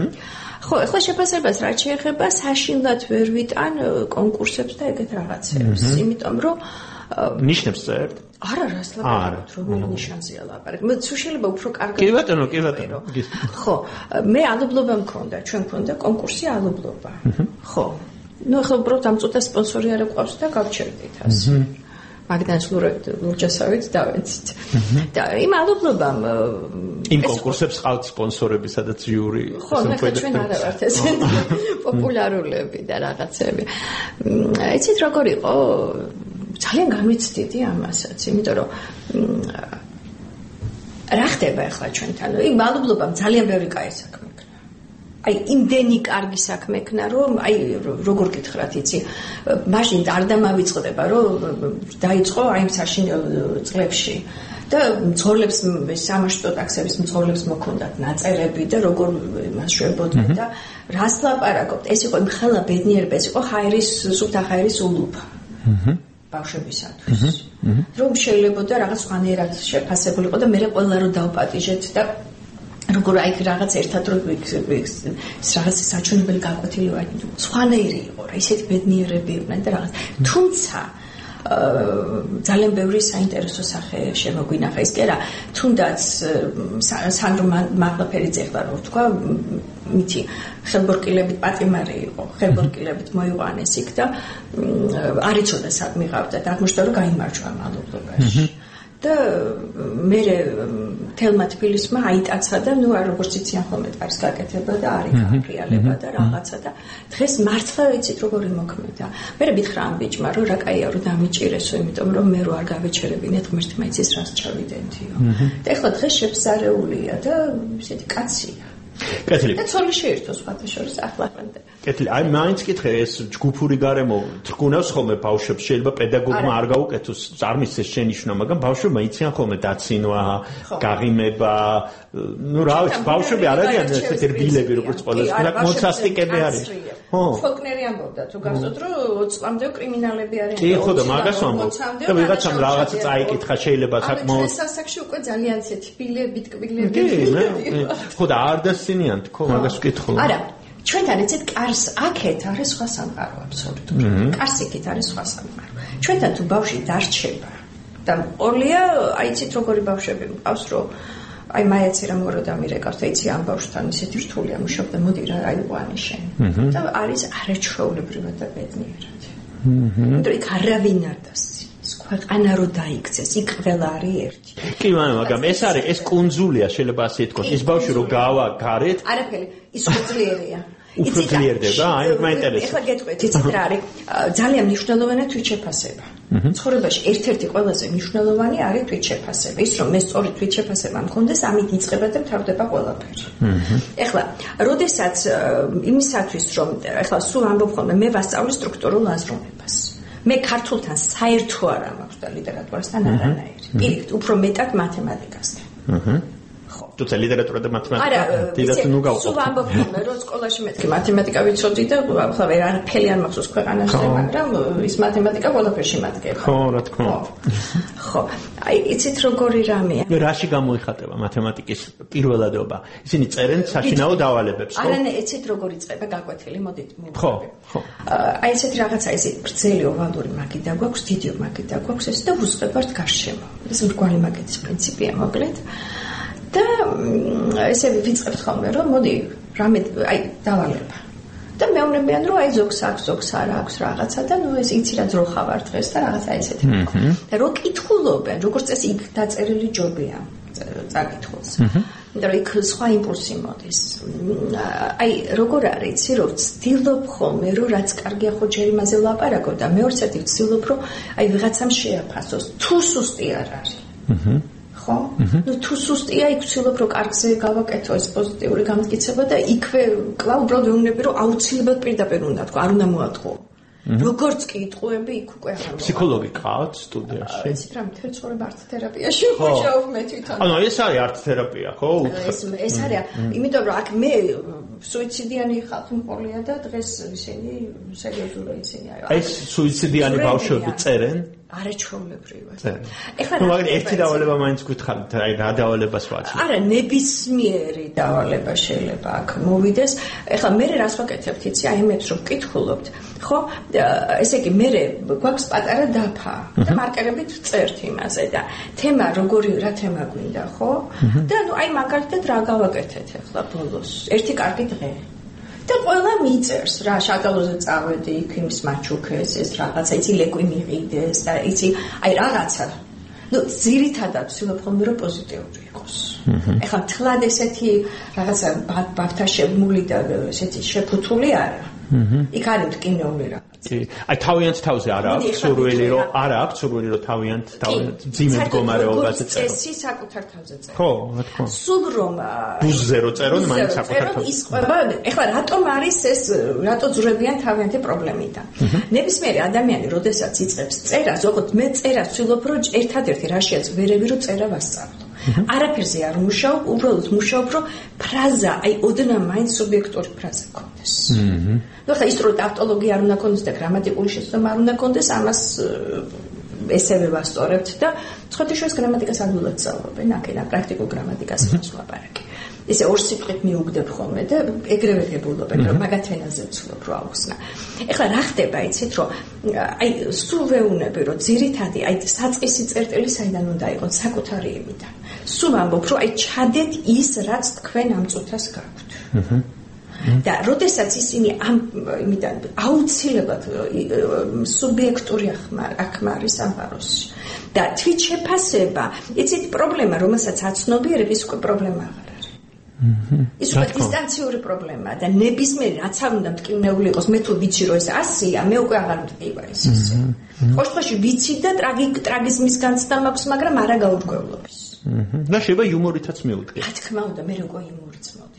ხო, ახლა შეფასებას რაც შეეხება, საშინლად ვერ ვიტან კონკურსებს და ეგეთ რაღაცებს, იმიტომ რომ ნიშნებს წერთ? არა, რას ლაპარაკობთ, რომელი ნიშანზეა ლაპარაკი. თუ შეიძლება უფრო კარგად. კი ბატონო, კი ბატონო. ხო, მე ალუბლობა მქონდა, ჩვენ მქონდა კონკურსი ალუბლობა. ხო. ნუ ახლა უბრალოდ ამ წუთას სპონსორი არ ყავს და გავჩერდით ასე. მაგდანს ლურჯასავით დავეცით. და იმ ალუბლობამ იმ კონკურსებს ყავთ სპონსორები, სადაც ჟიური ხო, ნახე ჩვენ არა ვართ ესეთი პოპულარულები და რაღაცები. იცით როგორ იყო? ძალიან გამიცდიდი ამასაც, იმიტომ რომ რა ხდება ახლა ჩვენთან? იმ ალუბლობამ ძალიან ბევრი კაი საქმე იქნა. აი, იმდენი კარგი საქმე იქნა, რომ აი როგორ გითხრათ, იცი, მაშინ არ დამავიწყდება, რომ დაიწყო აი იმ საშინელ წლებში. და მცხოვრლებს სამაშტო ტაქსების მცხოვრლებს მოქონდათ ნაწერები და როგორ იმას შვებოდნენ და რას ლაპარაკობთ? ეს იყო იმ ხელა ბედნიერება, ეს იყო ხაირის, სუფთა ხაირის ულუფა. აჰა. ბავშვებისათვის. რომ შეიძლება და რაღაც სხვანაირად შეფასებულიყო და მე ყველა რო დავპატიჟეთ და როგორ აი რაღაც ერთად რო ის რაღაც საჩვენებელი გაკვეთილი ვარ. სხვანაირი იყო რა, ისეთი ბედნიერები იყვნენ და რაღაც. თუმცა ძალიან ბევრი საინტერესო სახე შემოგვინახა ის კი არა, თუნდაც სანდრო მაღლაფერიძე ახლა რო ვთქვა, მითი ხელბორკილებით პატიმარი იყო, ხელბორკილებით მოიყვანეს იქ და არ იცოდა სად მიყავდა და აღმოჩნდა რომ გაიმარჯვა მალობობაში. და მე თელმა თბილისმა აიტაცა და ნუ როგორც იციან ხოლმე არის გაკეთება და არის გაფრიალება და რაღაცა და დღეს მართლა ვიცით როგორი მოქმედა. მე მითხრა ამ ბიჭმა რომ რა კაია რომ დამიჭირესო, იმიტომ რომ მე რო არ გავეჩერებინეთ ღმერთი მაიცის რას ჩავიდენთიო. და ეხლა დღეს შეფსარეულია და ისეთი კაცია. კაცი. და ცოლი შეერთო სხვათა შორის ახლა ყვენდება. კეთილი, აი მაინც კითხე ეს ჯგუფური გარემო თრგუნავს ხოლმე ბავშვებს, შეიძლება პედაგოგმა არ გაუკეთოს, არ მისცეს შენიშვნა, მაგრამ ბავშვებმა იციან ხოლმე დაცინვა, გაღიმება, ну რა ვიცი, ბავშვები არ არიან ესეთი რბილები, როგორც ყველას, მაგრამ მოცასტიკები არის. ხო. ფოლკნერი ამბობდა, თუ გასწოთ, რომ ოცი წლამდე კრიმინალები არიან. კი, ხო და მაგას ვამბობ. და ვიღაცამ რაღაცა წაიკითხა, შეიძლება საკმაოდ. ამ სასაკში უკვე ძალიან ისეთი ბილები, ტკბილები. კი, ხო და არ დასცინიანთ, ხო, მაგას ვკითხულობ. არა ჩვენთან ეცეთ კარს აქეთ არის სხვა სამყარო აბსოლუტურად. კარს იქით არის სხვა სამყარო. ჩვენთან თუ ბავშვი დარჩება და ყოლია, აი იცით როგორი ბავშვები მყავს, რომ აი მაეცი რა მოროდა მირეკავს და იცი ამ ბავშვთან ისეთი რთულია მუშაობდა, მოდი რა აი უყანე შენ. და არის არაჩვეულებრივად და ბედნიერად. იმიტომ იქ არავინ არ დასცინებს. ქვეყანა რო დაიქცეს, იქ ყველა არის ერთი. კი, მაგრამ ეს არის ეს კუნძულია, შეიძლება ასე ითქვას. ეს ბავშვი რო გავა გარეთ, არაფერი, ის უძლიერია. უფრო ძლიერდება, აი მაინტერესებს. ეხლა გეტყვით, იცით რა არის? ძალიან მნიშვნელოვანია თვითშეფასება. ცხოვრებაში ერთ-ერთი ყველაზე მნიშვნელოვანი არის თვითშეფასება. ის რომ მე სწორი თვითშეფასება მქონდეს, ამით იწყება და მთავრდება ყველაფერი. ეხლა, როდესაც იმისათვის რომ ეხლა სულ ამბობ ხოლმე მე ვასწავლი სტრუქტურულ აზროვნებას. მე ქართულთან საერთო არ მაქვს და ლიტერატურასთან არანაირი. პირიქით, უფრო მეტად მათემატიკასთან. აჰა. თუმცა ლიტერატურა და მათემატიკა დიდად ნუ გავყოთ. სულ ამბობ ხოლმე, რომ სკოლაში მეთქი მათემატიკა ვიცოდი და ახლა ვერ არაფერი არ მახსოვს ქვეყანაში, მაგრამ ის მათემატიკა ყველაფერში მათგება. ხო, რა თქმა უნდა. ხო. აი, იცით როგორი რამეა? რაში გამოიხატება მათემატიკის პირველადობა? ისინი წერენ საშინაო დავალებებს, ხო? არა, იცით როგორი იწყება გაკვეთილი, მოდით მოვუყურებთ. ხო, ხო. აი, ესეთი რაღაცა ისე ბრძელი ოვალური მაგიდა გვაქვს, დიდი მაგიდა გვაქვს, ეს და ვუძღვებართ გარშემო. ეს მრგვალი მაგეთის პრინციპია, მოკლედ. და ესე ვიწყებთ ხოლმე რომ მოდი რამე აი დავალება და მეუბნებიან რომ აი ზოგს აქვს ზოგს არ აქვს რაღაცა და ნუ ეს იცი რა ძროხა ვარ დღეს და რაღაცა ესეთი და რო კითხულობენ როგორც წესი იქ დაწერილი ჯობია წაკითხულს და იქ სხვა იმპულსი მოდის აი როგორ არის იცი რომ ვცდილობ ხოლმე რომ რაც კარგია ხო ჯერ იმაზე ვლაპარაკო და მეორეც ვცდილობ რომ აი ვიღაცამ შეაფასოს თუ სუსტი არ არის აჰა ხო? ნუ თუ სუსტია იქ ვცდილობ რომ კარგზე გავაკეთო ეს პოზიტიური გამტკიცება და იქვე კვლავ უბრალოდ ვეუბნები რომ აუცილებლად პირდაპირ უნდა თქვა, არ უნდა მოატყო. როგორც კი იტყუები იქ უკვე აღარ. ფსიქოლოგი ყავთ სტუდიაში? იცით რა, მთელი ცხოვრება ართ თერაპიაში ვმუშაობ მე თვითონ. ანუ ეს არის ართ თერაპია, ხო? ეს ეს არის, იმიტომ რომ აქ მე სუიციდიანი ხალხმყოლია და დღეს ისინი სერიოზული ისინი არის. ეს სუიციდიანი ბავშვები წერენ? არაჩვეულებრივად. ეხლა რა მაგრამ ერთი დავალება მაინც გითხარით, აი რა დავალებას ვაძლევთ? არა, ნებისმიერი დავალება შეიძლება აქ მოვიდეს. ეხლა მე რას ვაკეთებთ, იცი, აი იმებს რომ ვკითხულობთ, ხო? ესე იგი მე გვაქვს პატარა დაფა და მარკერებით წერთ იმაზე და თემა როგორი რა თემა გვინდა, ხო? და ნუ აი მაგალითად რა გავაკეთეთ ეხლა ბოლოს? ერთი კარგი დღე. და ყველა მიწერს რა შაგალოზე წავედი იქ იმის მაჩუქეს ეს რაღაცა იცი ლეკვი მიყიდეს და იცი აი რაღაცა ну ძირითადად ვცდილობ ხოლმე რომ პოზიტიური იყოს ეხლა თლად ესეთი რაღაცა ბავთა შემული და ესეთი შეფუთული არა იქ არის მტკივნეული რა კი აი თავიანთ თავზე არა აქვს სურვილი რომ არა აქვს სურვილი რომ თავიანთ თავიანთ ძიმე მდგომარეობაზე წერო წესი საკუთარ თავზე წერო ხო რა თქმა უნდა სულ რომ ბუზზე რო წერო მაინც საკუთარ თავზე ის ყובה ეხლა რატომ არის ეს რატო ძრებიან თავიანთი პრობლემიდან ნებისმიერი ადამიანი როდესაც იწყებს წერას ოღონდ მე წერას ვცდილობ რომ ერთადერთი რაშია ძვერები რომ წერა ვასწავლო არაფერზე არ მუშაობ უბრალოდ მუშაობ რომ ფრაზა აი ოდნავ მაინც სუბიექტური ფრაზა გქონდეს ну ხა ის რო ტავტოლოგია არ უნდა გქონდეს და გრამატიკული შესწავლა არ უნდა გქონდეს ამას ესევე ვასწორებთ და ცხადიშვილის გრამატიკას ადვილად სწავლობენ აქედან პრაქტიკულ გრამატიკას ვასვლაპარაკი ესე ორ სიტყვით მიუგდებ ხოლმე და ეგრევე გებულობენ რომ მაგათ ენაზე ვცდილობ რომ აუხსნა ეხლა რა ხდება იცით რომ აი სულ ვეუნები რომ ძირითადი აი საწყისი წერტილი საიდან უნდა იყოს საკუთარი იმიდან სულ ამბობ რომ აი ჩადეთ ის რაც თქვენ ამ წუთას გაქვთ და როდესაც ისინი ამ იმიდან აუცილებლად სუბიექტური აღქმა არის სამყაროში და თვითშეფასება იცით პრობლემა რომელსაც აცნობიერებ ის უკვე პრობლემა აღარ არის ის უკვე დისტანციური პრობლემაა და ნებისმიერი რაც არ უნდა მტკივნეული იყოს მე თუ ვიცი რომ ეს ასია მე უკვე აღარ მტკივა ეს ისე ყოველ შემთხვევაში ვიცი და ტრაგიზმის განცდა მაქვს მაგრამ არა გაურკვევლობის და შეიძლება იუმორითაც მივუდგე რა თქმა უნდა მე როგორ იუმორიც მოდის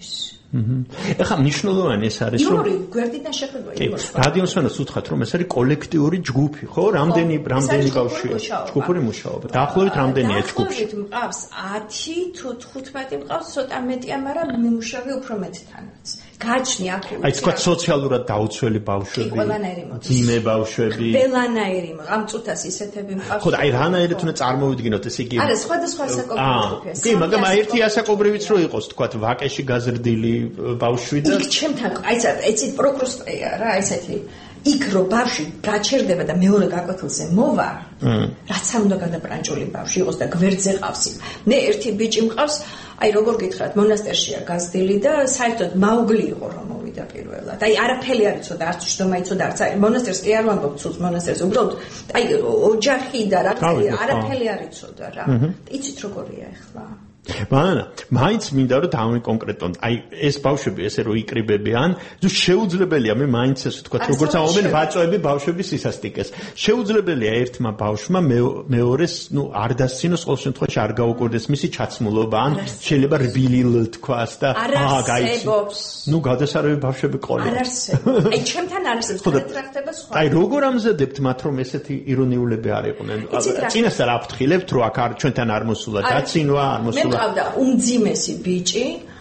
ეხლა მნიშვნელოვანი ეს არის რომ იუმორი გვერდიდან შეხედვა იუმორს. რადიოს ვენას უთხრათ რომ ეს არის კოლექტიური ჯგუფი, ხო? რამდენი რამდენი ბავშვია? ჯგუფური მუშაობა. დაახლოებით რამდენია ჯგუფი? დაახლოებით მყავს ათი თუ თხუთმეტი მყავს, ცოტა მეტია, მაგრამ მიმუშავე უფრო მეტთანაც. გაჩნი აქ. აი თქვა სოციალურად დაუცველი ბავშვები. ყველანაირი მოდის. ძიმე ბავშვები. ყველანაირი, ამ წუთას ისეთები მყავს. ხო და აი რანაირად უნდა წარმოვიდგინოთ ესე იგი. არა, სხვადასხვა საკონკრეტო ჯგუფია. კი, მაგრამ აი ერთი ასაკობრივიც რო იყოს, თქვა ვაკეში გაზრდილი ბავშვი და იქ ჩემთან, აი ეცით პროკრუსტეა რა, ესეთი იქ რო ბავშვი გაჩერდება და მეორე გაკვეთილზე მოვა, რაც არ უნდა გადაბრანჭული ბავშვი იყოს და გვერდზე ყავს. მე ერთი ბიჭი მყავს, აი როგორ გითხრათ, მონასტერშია გაზრდილი და საერთოდ მაუგლი იყო რომ მოვიდა პირველად. აი არაფერი არ იცოდა, არც შდომა იცოდა, არც მონასტერს კი არ ვამბობ ცუც მონასტერს, უბრალოდ აი ოჯახი და რა არაფერი არ იცოდა რა. იცით როგორია ახლა? მანანა, მაინც მინდა რომ დავიკონკრეტონ. აი ეს ბავშვები ესე რომ იკრიბებიან, თუ შეუძლებელია მე მაინც ესე ვთქვა, როგორც ამობენ ბაწოები ბავშვების სისასტიკეს. შეუძლებელია ერთმა ბავშვმა მეორეს, ნუ არ დასცინოს ყოველ შემთხვევაში არ გაუკვირდეს მისი ჩაცმულობა, ან შეიძლება რბილი თქვას და აა გაიცნობს. ნუ გადასარევი ბავშვები ყოლია. არ არსებობს. აი ჩემთან არ არსებობს, ტრაქტება სხვა. აი როგორ ამზადებთ მათ რომ ესეთი ირონიულები არ იყვნენ? წინასწარ აფრთხილებთ რომ აქ არ ჩვენთან არ მოსულა დაცინვა, არ მოსულა მყავდა უმძიმესი ბიჭი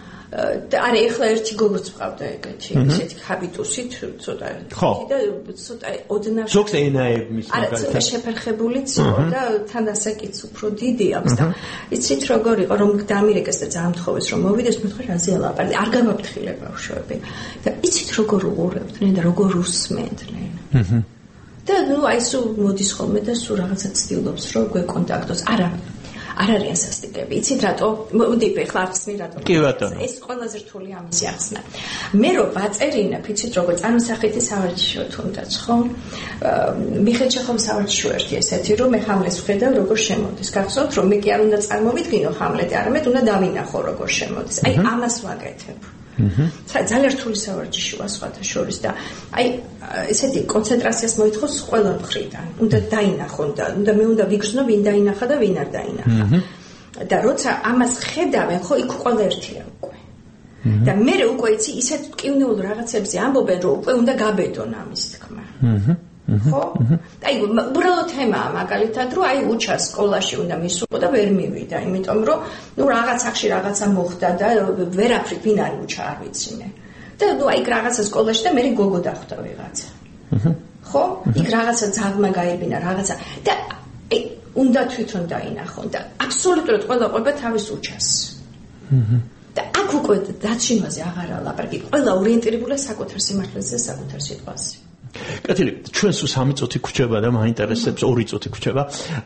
და არა ეხლა ერთი გოგოც მყავდა ეგეთი ესეთი ჰაბიტუსით ცოტა და ცოტა ოდნავ ზოგს ენაები მის მაგალითად არა შეფერხებულიც იყო და თან ასაკიც უფრო დიდი აქვს და იცით როგორ იყო რომ დამირეკეს და ძაამთხოვეს რომ მოვიდეს მე თქვა რაზე ლაპარაკი არ გამაფრთხილე ბავშვები და იცით როგორ უყურებდნენ და როგორ უსმენდნენ და ნუ აი სულ მოდის ხოლმე და სულ რაღაცა ცდილობს რომ გვეკონტაქტოს არა არ არის სასტიკები. იცით რატო? მოდი ახლა ახსნი რატო? კი ბატონო. ეს ყველაზე რთული ამისი ახსნა. მე რო ვაწერინებ, იცით როგორ წარმოსახვითი სავარჯიშო თუნდაც, ხო? მიხეილ ჩეხოვის სავარჯიშო ერთი ესეთი, რომ მე ჰამლეტს ვხედავ როგორ შემოდის. გახსოვთ, რომ მე კი არ უნდა წარმოვიდგინო ჰამლეტი, არამედ უნდა დავინახო როგორ შემოდის. აი ამას ვაკეთებ. ძალიან რთული სავარჯიშოა სხვათა შორის და აი ესეთი კონცენტრაციას მოითხოვს ყველა მხრიდან. უნდა დაინახონ და უნდა მე უნდა ვიგრძნო ვინ დაინახა და ვინ არ დაინახა. და როცა ამას ხედავენ, ხო იქ ყველა ერთია უკვე. და მე უკვე იცი ისეთ ტკივნეულ რაღაცებზე ამბობენ, რომ უკვე უნდა გაბედონ ამის თქმა. ხო? აი უბრალოდ თემაა მაგალითად, რომ აი უჩას სკოლაში უნდა მისულიყო და ვერ მივიდა, იმიტომ რომ ნუ რაღაც ახში რაღაცა მოხდა და ვერაფრით ვინ არის უჩა არ ვიცი მე. და ნუ აი რაღაცა სკოლაში და მე გოგო დახვდა ვიღაცა. ხო? იქ რაღაცა ძაღლმა გაიბინა რაღაცა და აი უნდა თვითონ დაინახონ და აბსოლუტურად ყველა ყვება თავის უჩას. და აქ უკვე დაცინვაზე აღარა ლაპარაკი, ყველა ორიენტირებულია საკუთარ სიმართლეზე, საკუთარ სიტყვაზე. კეთილი, ჩვენ სულ სამი წუთი გვჭება და მაინტერესებს ორი წუთი გვჭება.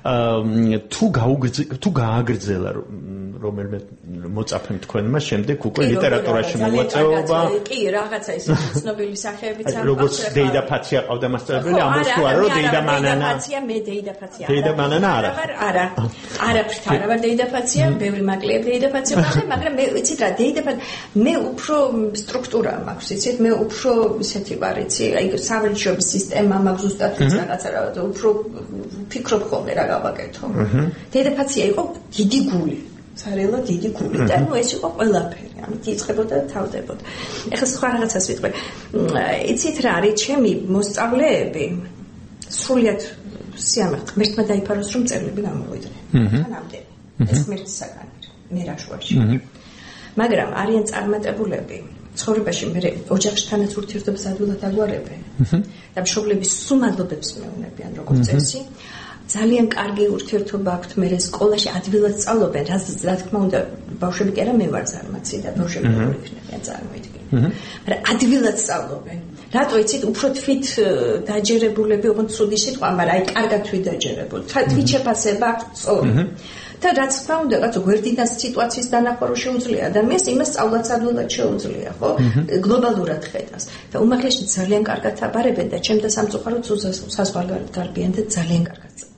თუ თუ გააგრძელა რომელიმე მოწაფემ თქვენმა შემდეგ უკვე ლიტერატურაში მოღვაწეობა. კი, რაღაცა ისეთი ცნობილი სახეებიც აქვს. როგორც დეიდა ფაცია ყავდა მასწავლებელი, ამბობს თუ არა რომ დეიდა მანანა. ფაცია, მე დეიდა ფაცია. დეიდა მანანა არა. არა. არაფრით არა ვარ დეიდა ფაცია, ბევრი მაკლია დეიდა ფაცია, მაგრამ მე ვიცით რა, დეიდა ფაცია, მე უფრო სტრუქტურა მაქვს, იცით, მე უფრო ისეთი ვარ, იცი, აი სავარჯიშოების სისტემა მაქვს ზუსტად რაღაცა რა, უფრო ფიქრობ ხოლმე რა გავაკეთო. დეიდა ფაცია იყო დიდი გული. სარელა დიდი გული და ნუ ეს იყო ყველაფერი, ამით იწყებოდა და თავდებოდა. ეხლა სხვა რაღაცას ვიტყვი. იცით რა არის ჩემი მოსწავლეები სრულიად სიამოვნებით ღმერთმა დაიფაროს რომ წერილები გამოვიდნენ. თანამდე ეს ღმერთის საგანი მე რაშვაში. მაგრამ არიან წარმატებულები ცხოვრებაში მე ოჯახშთანაც ურთიერთობას ადვილად აგვარებენ. და მშობლების სუმადლობებს მეუნებიან როგორც წესი. ძალიან კარგი ურთიერთობა აქვთ მე სკოლაში ადვილად სწავლობენ, რაც რა თქმა უნდა ბავშვები კი არა მე ვარ წარმაცი და ბავშვები როგორ იქნებიან წარმოიდგინე. მაგრამ ადვილად სწავლობენ. რატო იცით, უფრო თვით დაჯერებულები, ოღონდ ცუდი სიტყვა, მაგრამ აი კარგად თვით დაჯერებული. თვით შეფასება აქვს სწორი. და რაც თქმა უნდა, რაც გვერდიდან სიტუაციის დანახვა რო შეუძლია ადამიანს, იმას სწავლაც ადვილად შეუძლია, ხო? გლობალურად ხედავს. და უმაღლესი ძალიან კარგად აბარებენ და ჩემ და სამწუხაროდ საზღვარგარეთ გარბიან და ძალიან კარგად.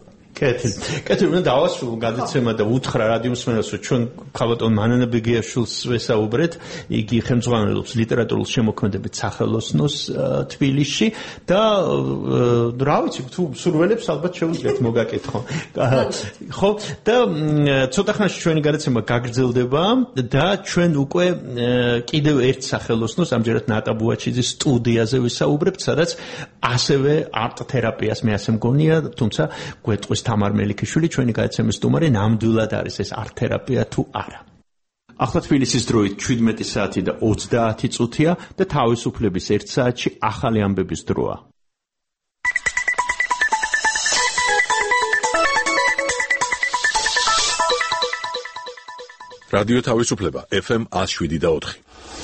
კეთილი. კეთილი, უნდა დავასრულო გადაცემა და უთხრა რადიო მსმენელს, რომ ჩვენ ქალბატონ მანანა ბეგიაშვილს ვესაუბრეთ. იგი ხელმძღვანელობს ლიტერატურულ შემოქმედებით სახელოსნოს თბილისში და რა ვიცი, თუ სურველებს ალბათ შეუძლიათ მოგაკითხო. ხო, და ცოტა ხანში ჩვენი გადაცემა გაგრძელდება და ჩვენ უკვე კიდევ ერთ სახელოსნოს, ამჯერად ნატა ბუაჩიძის სტუდიაზე ვისაუბრებთ, სადაც ასევე არტ თერაპიას მე ასე მგონია, თუმცა გვეტყვის თამარ მელიქიშვილი, ჩვენი გადაცემის სტუმარი, ნამდვილად არის ეს არტ თერაპია თუ არა. ახლა თბილისის დროით შვიდმეტი საათი და ოცდაათი წუთია და თავისუფლების ერთ საათში ახალი ამბების დროა. რადიო თავისუფლება ეფ ემ one oh seven და four.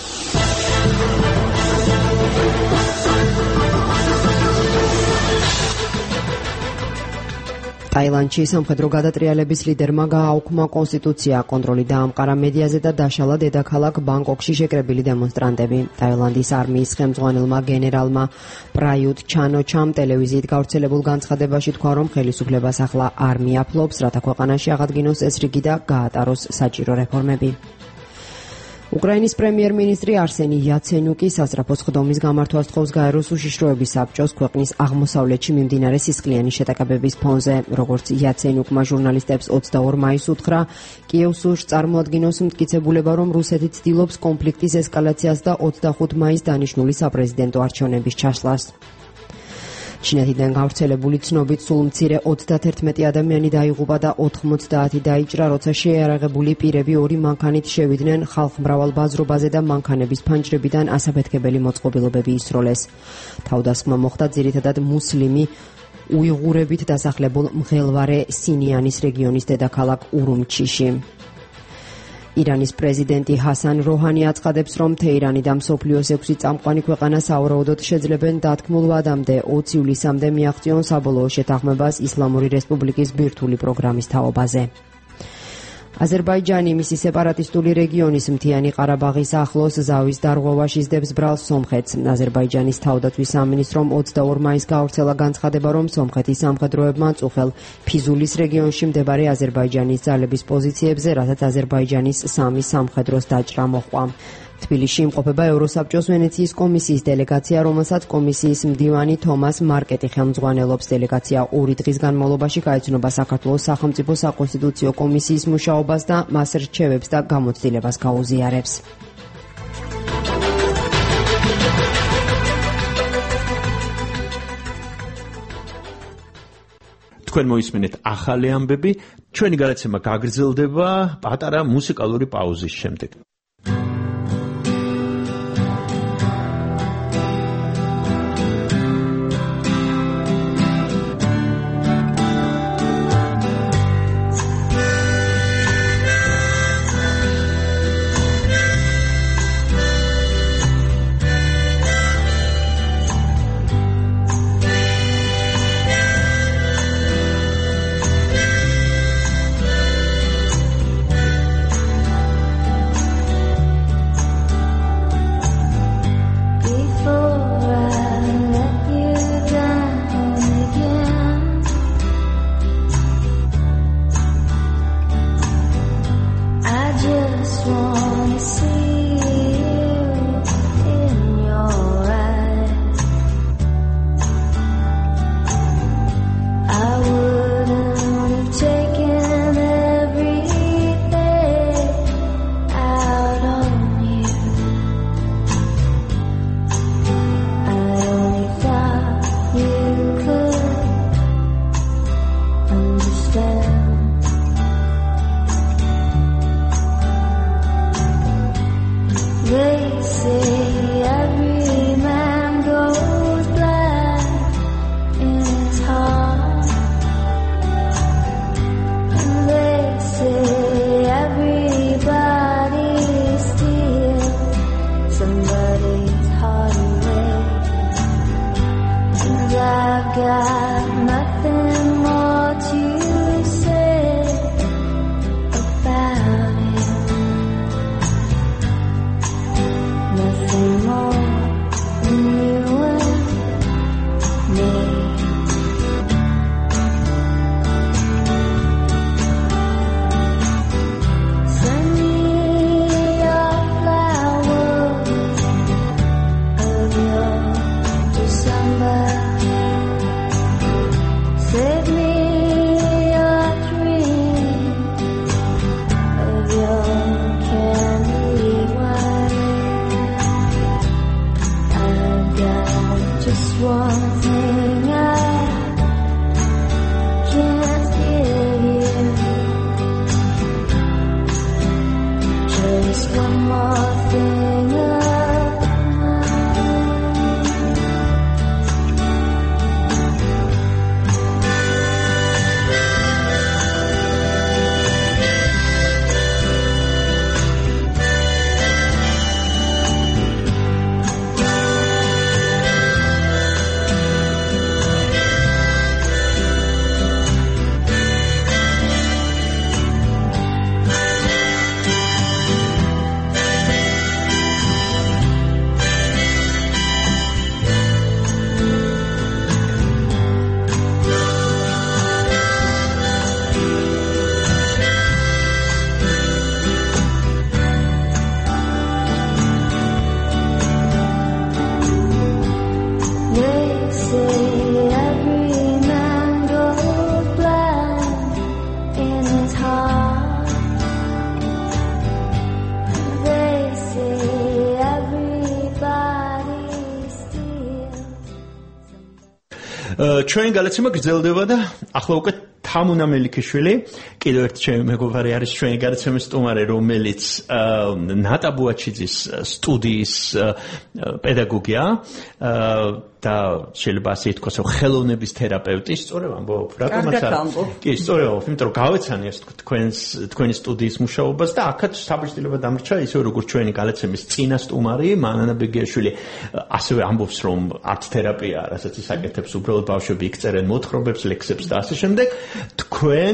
ტაილანდში სამხედრო გადატრიალების ლიდერმა გააუქმა კონსტიტუცია, კონტროლი დაამყარა მედიაზე და დაშალა დედაქალაქ ბანგკოკში შეკრებილი დემონსტრანტები. ტაილანდის არმიის ხელმძღვანელმა გენერალმა პრაიუტ ჩანოჩამ ტელევიზიით გავრცელებულ განცხადებაში თქვა, რომ ხელისუფლებას ახლა არმია ფლობს, რათა ქვეყანაში აღადგინოს წესრიგი და გაატაროს საჭირო რეფორმები. უკრაინის პრემიერ-მინისტრი არსენი იაცენიუკი სასწრაფო სხდომის გამართვას თხოვს გაეროს უშიშროების საბჭოს ქვეყნის აღმოსავლეთში მიმდინარე სისხლიანი შეტაკებების ფონზე. როგორც იაცენიუკმა ჟურნალისტებს ოცდაორ მაისს უთხრა, კიევს უშ წარმოადგინოს მტკიცებულება, რომ რუსეთი ცდილობს კონფლიქტის ესკალაციას და ოცდახუთ მაისს დანიშნული საპრეზიდენტო არჩევნების ჩაშლას. ჩინეთიდან გავრცელებული ცნობით სულ მცირე ოცდაათი ადამიანი დაიღუპა და ოთხმოცდაათი დაიჭრა, როცა შეიარაღებული პირები ორი მანქანით შევიდნენ ხალხმრავალ ბაზრობაზე და მანქანების ფანჯრებიდან ასაფეთქებელი მოწყობილობები ისროლეს. თავდასხმა მოხდა ძირითადად მუსლიმი უიღურებით დასახლებულ მღელვარე სინიანის რეგიონის დედაქალაქ ურუმჩიში. ირანის პრეზიდენტი ჰასან როჰანი აცხადებს, რომ თეირანი და მსოფლიოს ექვსი წამყვანი ქვეყანა სავარაუდოდ შეძლებენ დათქმულ ვადამდე ოცი ივლისამდე მიაღწიონ საბოლოო შეთანხმებას ისლამური რესპუბლიკის ბირთვული პროგრამის თაობაზე. აზერბაიჯანი მისი სეპარატისტული რეგიონის მთიანი ყარაბაღის ახლოს ზავის დარღვევაში იზდებს ბრალს სომხეთს. აზერბაიჯანის თავდაცვის სამინისტრომ ოცდაორ მაისს გაავრცელა განცხადება, რომ სომხეთის სამხედროებმა წუხელ ფიზულის რეგიონში მდებარე აზერბაიჯანის ძალების პოზიციებზე, რასაც აზერბაიჯანის სამი სამხედროს დაჭრა მოჰყვა. თბილისში იმყოფება ევროსაბჭოს ვენეციის კომისიის დელეგაცია, რომელსაც კომისიის მდივანი თომას მარკეტი ხელმძღვანელობს. დელეგაცია ორი დღის განმავლობაში გაეცნობა საქართველოს სახელმწიფო საკონსტიტუციო კომისიის მუშაობას და მას რჩევებს და გამოცდილებას გაუზიარებს. თქვენ მოისმენთ ახალი ამბები, ჩვენი გადაცემა გაგრძელდება პატარა მუსიკალური პაუზის შემდეგ. ჩვენ გადაცემა გრძელდება და ახლა უკვე თამუნა მელიქიშვილი კიდევ ერთი ჩემი მეგობარი არის ჩვენი გადაცემის სტუმარი, რომელიც ნატა ბუაჩიძის სტუდიის პედაგოგია და შეიძლება ასე ითქვას, რომ ხელოვნების თერაპევტი, სწორედ ამბობ, რატომაც არა? კი, სწორედ, იმიტომ რომ გავეცანი ეს თქვენს თქვენი სტუდიის მუშაობას და აქაც საბრძოლება დამრჩა ისე როგორც ჩვენი გადაცემის წინა სტუმარი მანანა ბეგიაშვილი ასევე ამბობს, რომ არტ თერაპია, რასაც ის აკეთებს, უბრალოდ ბავშვები იქ წერენ მოთხრობებს, ლექსებს და ასე შემდეგ. თქვენ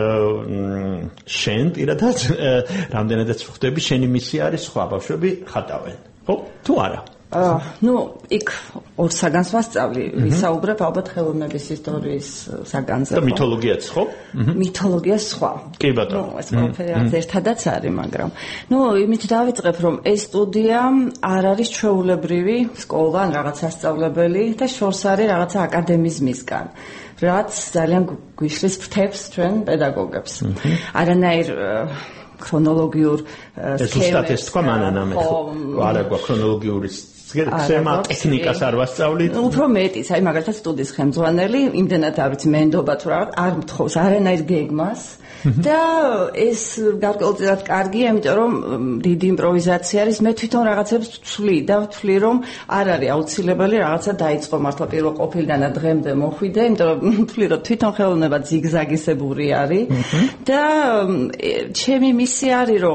შენ პირადად რამდენადაც ხვდები, შენი მისია არის სხვა ბავშვები ხატავენ. ხო? თუ არა? ну, იქ ორ საგანს ვასწავლი, ვისაუბრებ ალბათ ხელოვნების ისტორიის საგანზე. და მითოლოგიაც, ხო? მითოლოგიას სხვა. კი ბატონო. ну, ეს ყველაფერი ერთადაც არის, მაგრამ ну, იმით დავიწყებ, რომ ეს სტუდია არ არის ჩვეულებრივი სკოლა, ან რაღაც სასწავლებელი და შორს არის რაღაცა აკადემიზმისგან. რაც ძალიან გვიშლის ფრთებს ჩვენ პედაგოგებს. არანაირ ქრონოლოგიურ სქემებს. ეს თქვა მანანა მე ხო არა გვაქვს ქრონოლოგიური სქემა, ტექნიკას არ ვასწავლით. უფრო მეტიც, აი მაგალითად სტუდიის ხელმძღვანელი, იმდენად არ ვიცი მენდობა თუ რაღაც, არ მთხოვს არანაირ გეგმას. და ეს გარკვეულწილად კარგია, იმიტომ რომ დიდი იმპროვიზაცია არის. მე თვითონ რაღაცებს ვთვლი და ვთვლი, რომ არ არის აუცილებელი რაღაცა დაიწყო მართლა პირველ ყოფილიდან და დღემდე მოხვიდე, იმიტომ რომ ვთვლი, რომ თვითონ ხელოვნება ზიგზაგისებური არის და ჩემი მისია არის, რომ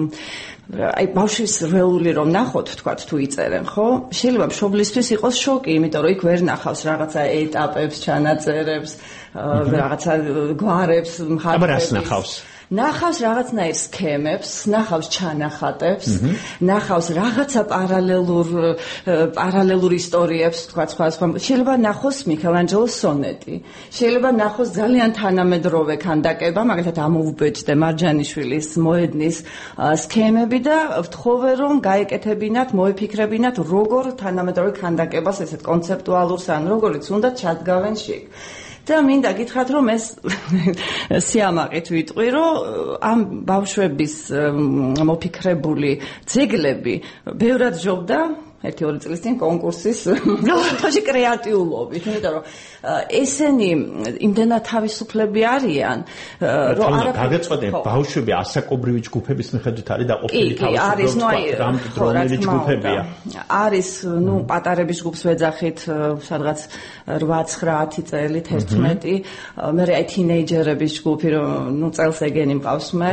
აი ბავშვის რეალური რომ ნახოთ, თქვათ თუ იწერენ, ხო? შეიძლება მშობლისთვის იყოს შოკი, იმიტომ რომ იქ ვერ ნახავს რაღაცა ეტაპებს, ჩანაწერებს, რაღაცა გვარებს, მხატვრებს. აბა რას ნახავს? ნახავს რაღაცნაირ სქემებს, ნახავს ჩანახატებს, ნახავს რაღაცა პარალელურ პარალელურ ისტორიებს, თქვა სხვა სხვა. შეიძლება ნახოს მიქელანჯელოს სონეტი. შეიძლება ნახოს ძალიან თანამედროვე ქანდაკება, მაგალითად ამოუბეჭდე მარჯანიშვილის მოედნის სქემები და ვთხოვე რომ გაეკეთებინათ, მოიფიქრებინათ როგორ თანამედროვე ქანდაკებას ესეთ კონცეპტუალურს ან როგორიც უნდა ჩადგავენ შიგ. და მინდა გითხრათ, რომ ეს სიამაყით ვიტყვი, რომ ამ ბავშვების მოფიქრებული ძეგლები ბევრად ჯობდა ერთი ორი წლის წინ კონკურსის თოში კრეატიულობით, იმიტომ რომ ესენი იმდენად თავისუფლები არიან, რომ არა გაგეწყვეტენ ბავშვები ასაკობრივი ჯგუფების მიხედვით არის დაყოფილი თავისუფლად, რამ დროინელი ჯგუფებია. არის, ну, პატარების ჯგუფს ვეძახით, სადღაც რვა ცხრა ათი წელი, თერთმეტი, მე აი თინეიჯერების ჯგუფი, რომ ну, წელს ეგენი მყავს მე.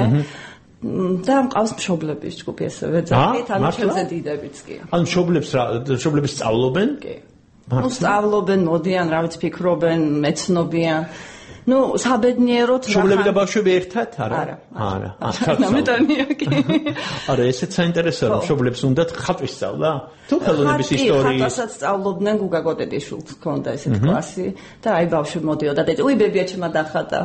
და მყავს მშობლების ჯგუფი ასევე ძახით, ანუ ჩვენზე დიდებიც კი. ანუ მშობლებს რა, მშობლები სწავლობენ? კი. ну, სწავლობენ, მოდიან, რა ვიცი, ფიქრობენ, მეცნობიან. ну, საბედნიეროდ მშობლები და ბავშვები ერთად არა? არა. არა. ნამეტანია კი. არა, ესეც საინტერესოა, რომ მშობლებს უნდათ ხატვის სწავლა? თუ ხელოვნების ისტორიის. ხატვასაც სწავლობდნენ, გუგა გოტედიშვილს ჰქონდა ესეთ კლასი და აი ბავშვი მოდიოდა და უი ბებია ჩემა დახატა.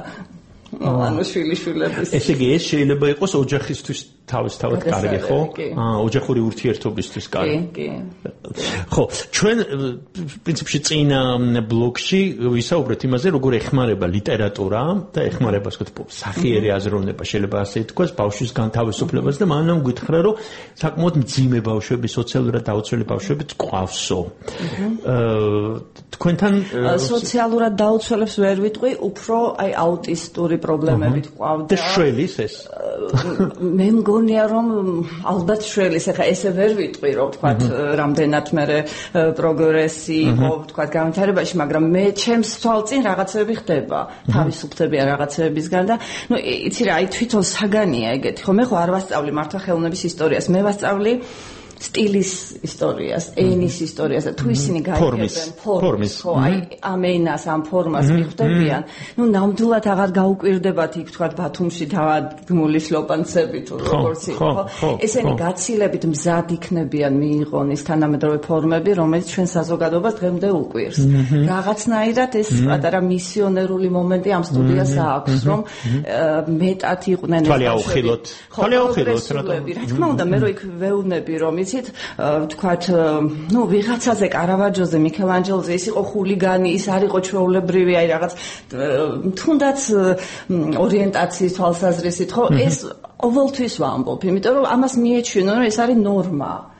ანუ შვილიშვილების. ესე იგი ეს შეიძლება იყოს ოჯახისთვის თავისთავად კარგი, ხო? აა, ოჯახური ურთიერთობისთვის კარგი. კი, კი. ხო, ჩვენ პრინციპში წინა ბლოკში ვისაუბრეთ იმაზე, როგორ ეხმარება ლიტერატურა და ეხმარება, ასე ვთქვათ, სახიერი აზროვნება, შეიძლება ასე ითქვას, ბავშვის განთავისუფლებას და მანამ გითხრა, რომ საკმაოდ მძიმე ბავშვები, სოციალურად დაუცველი ბავშვები გყავსო. აა, თქვენთან სოციალურად დაუცველებს ვერ ვიტყვი, უფრო აი აუტისტური პრობლემებით ყავდა. და შველის ეს. მე მგონია რომ ალბათ შველის, ეხა ესე ვერ ვიტყვი, რომ თქვათ რამდენად მე პროგრესი იყო, თქვათ განვითარებაში, მაგრამ მე ჩემს თვალწინ რაღაცები ხდება, თავისუფლებია რაღაცებისგან და ნუ იცი რა, აი თვითონ საგანია ეგეთი, ხო მე ხო არ ვასწავლი მართლა ხელოვნების ისტორიას, მე ვასწავლი სტილის ისტორიას, ენის ისტორიას და თუ ისინი გაიგებენ ფორმის, ხო, აი ამ ენას, ამ ფორმას მიხვდებიან, ну, ნამდვილად აღარ გაუკვირდებათ იქ თქვა ბათუმში დავადგმული შლოპანცები თუ როგორც იყო, ხო? ესენი გაცილებით მზად იქნებიან მიიღონ ის თანამედროვე ფორმები, რომელიც ჩვენ საზოგადოებას დღემდე უკვირს. რაღაცნაირად ეს პატარა მისიონერული მომენტი ამ სტუდიას აქვს, რომ მეტად იყვნენ ეს ბავშვები. თვალე აუხილოთ. თვალე აუხილოთ, რატომ? რა თქმა უნდა, მე რო იქ ვეუბნები, რომ იცით, თქვათ, ну, ვიღაცაზე კარავაჯოზე, მიქელანჯელოზე ის იყო ხულიგანი, ის არ იყო ჩვეულებრივი, აი რაღაც თუნდაც ორიენტაციის თვალსაზრისით, ხო, ეს ყოველთვის ვამბობ, იმიტომ რომ ამას მიეჩვენო, რომ ეს არის ნორმა.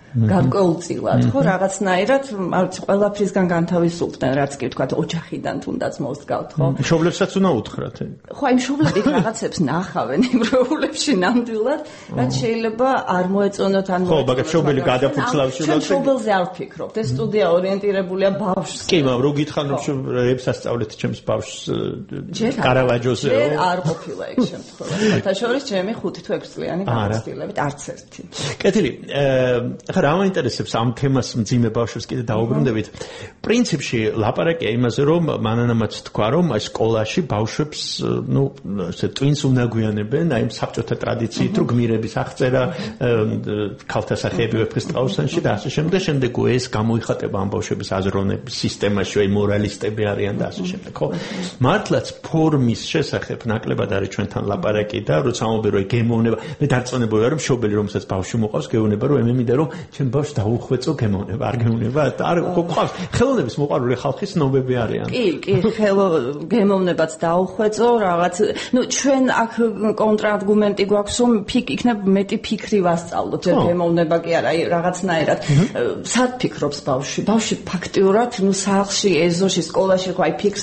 გარკვეულწილად, ხო, რაღაცნაირად, არ ვიცი, ყველაფრისგან განთავისუფლდნენ, რაც კი ვთქვათ, ოჯახიდან თუნდაც მოსგავთ, ხო? მშობლებსაც უნდა უთხრათ. ხო, აი მშობლები რაღაცებს ნახავენ იმ როლებში ნამდვილად, რაც შეიძლება არ მოეწონოთ ან ხო, მაგრამ მშობელი გადაფუცლავში ჩვენ მშობელზე არ ვფიქრობთ. ეს სტუდია ორიენტირებულია ბავშვს. კი, მაგრამ რო გითხან რომ მშობლებს ასწავლეთ ჩემს ბავშვს კარავაჯოზე, ჯერ არ ყოფილა ეგ შემთხვევა.თა შორის ჩემი ხუთი თუ ექვსი წლიანი გამოცდილებით არც ერთი. კეთილი, ახლა რა მაინტერესებს ამ თემას მძიმე ბავშვებს კიდე დაუბრუნდებით. პრინციპში ლაპარაკია იმაზე, რომ მანანამაც თქვა, რომ აი სკოლაში ბავშვებს, ну, ესე twins უნდა გვიანებენ, აი საბჭოთა ტრადიციით, რომ გმირების აღწერა, ქალთა სახეები ვეფხისტყაოსანში და ასე შემდეგ, შემდეგ ეს გამოიხატება ამ ბავშვების აზროვნების სისტემაში, აი მორალისტები არიან და ასე შემდეგ, ხო? მართლაც ფორმის შესახებ ნაკლებად არის ჩვენთან ლაპარაკი და როცა ამბობენ რომ გემოვნება, მე დარწმუნებული ვარ, რომ მშობელი რომელსაც ბავშვი მოყავს, გეუბნება რომ ემემიდა რომ ჩემ ბავშვს დაუხვეწო გემოვნება, არ გემოვნება, არ ხო ყავს. ხელოვნების მოყვარული ხალხის ნობები არიან. კი, კი, ხელო გემოვნებაც დაუხვეწო, რაღაც, ну, ჩვენ აქ კონტრარგუმენტი გვაქვს, რომ ფიქ იქნებ მეტი ფიქრი ვასწავლოთ, ჯერ გემოვნება კი არა, აი რაღაცნაირად. სად ფიქრობს ბავშვი? ბავშვი ფაქტიურად, ну, სახლში, ეზოში, სკოლაში ხო აი ფიქრს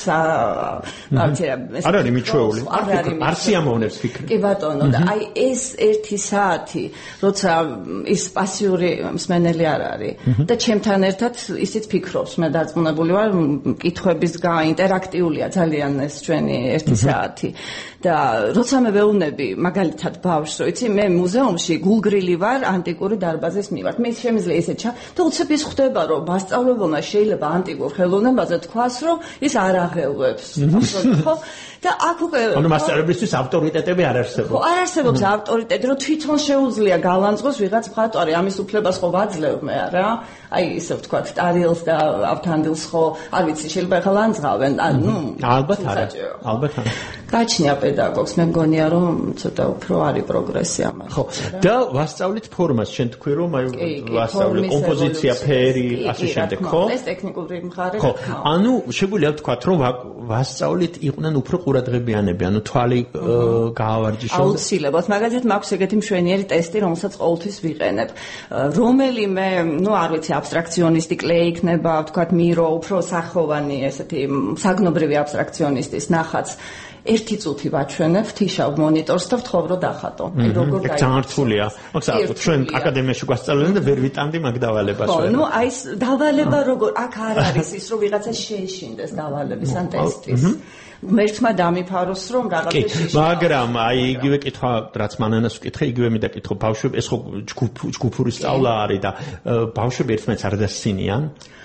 არ არის მიჩვეული. არ სიამოვნებს ფიქრი. კი ბატონო, და აი ეს ერთი საათი, როცა ის პასიური მსმენელი არ არის და ჩემთან ერთად ისიც ფიქრობს, მე დარწმუნებული ვარ, კითხვების გაინტერაქტიულია ძალიან ეს ჩვენი ერთი საათი. და როცა მე ვეუბნები მაგალითად ბავშვს, რომ იცი, მე მუზეუმში გულგრილი ვარ ანტიკური დარბაზის მიმართ. მე შემიძლია ისე ჩა და უცებ ის ხდება, რომ მასწავლებელმა შეიძლება ანტიკურ ხელოვნებაზე თქვას, რომ ის არ აღელვებს. ხო? და აქ უკვე ანუ მასწავლებელისთვის ავტორიტეტები არ არსებობს. ხო, არ არსებობს ავტორიტეტი, რომ თვითონ შეუძლია გალანძღოს ვიღაც მხატვარი, ამის უფლებას ხო ვაძლევ მე არა? აი ისე ვთქვათ, ტარიელს და ავთანდილს ხო, არ ვიცი, შეიძლება ახლა ლანძღავენ, ანუ ალბათ არა. ალბათ არა. გაჩნია პედაგოგს, მე მგონია რომ ცოტა უფრო არის პროგრესი ამაში. ხო. და ვასწავლით ფორმას, შენ თქვი რომ აი ვასწავლე კომპოზიცია, ფერი, ასე შემდეგ, ხო? ეს ტექნიკური მხარე. ხო. ანუ შეგვიძლია ვთქვათ, რომ ვასწავლით იყვნენ უფრო ყურადღებიანები, ანუ თვალი გაავარჯიშო. აუცილებლად, მაგალითად მაქვს ეგეთი მშვენიერი ტესტი, რომელსაც ყოველთვის ვიყენებ. რომელიმე, ну, არ ვიცი, აბსტრაქციონისტი კლეი იქნება, ვთქვათ, მირო, უფრო სახოვანი, ესეთი საგნობრივი აბსტრაქციონისტის ნახაც. ერთი წუთი ვაჩვენებ თიშავ მონიტორს და ვთხოვ რომ დახატო. აი როგორ გაიგე. ძალიან რთულია. მაგალითად ჩვენ აკადემიაში გვასწავლენ და ვერ ვიტანდი მაგ დავალებას. ხო, ну, აი ეს დავალება როგორ აქ არ არის ის რომ ვიღაცა შეეშინდეს დავალების ან ტესტის. მერთმა დამიფაროს რომ რაღაცა შეშინდა. მაგრამ აი იგივე კითხვა რაც მანანას ვკითხე, იგივე მე დაკითხო ბავშვებს, ეს ხო ჯგუფური სწავლა არის და ბავშვები ერთმანეთს არ დასცინიან.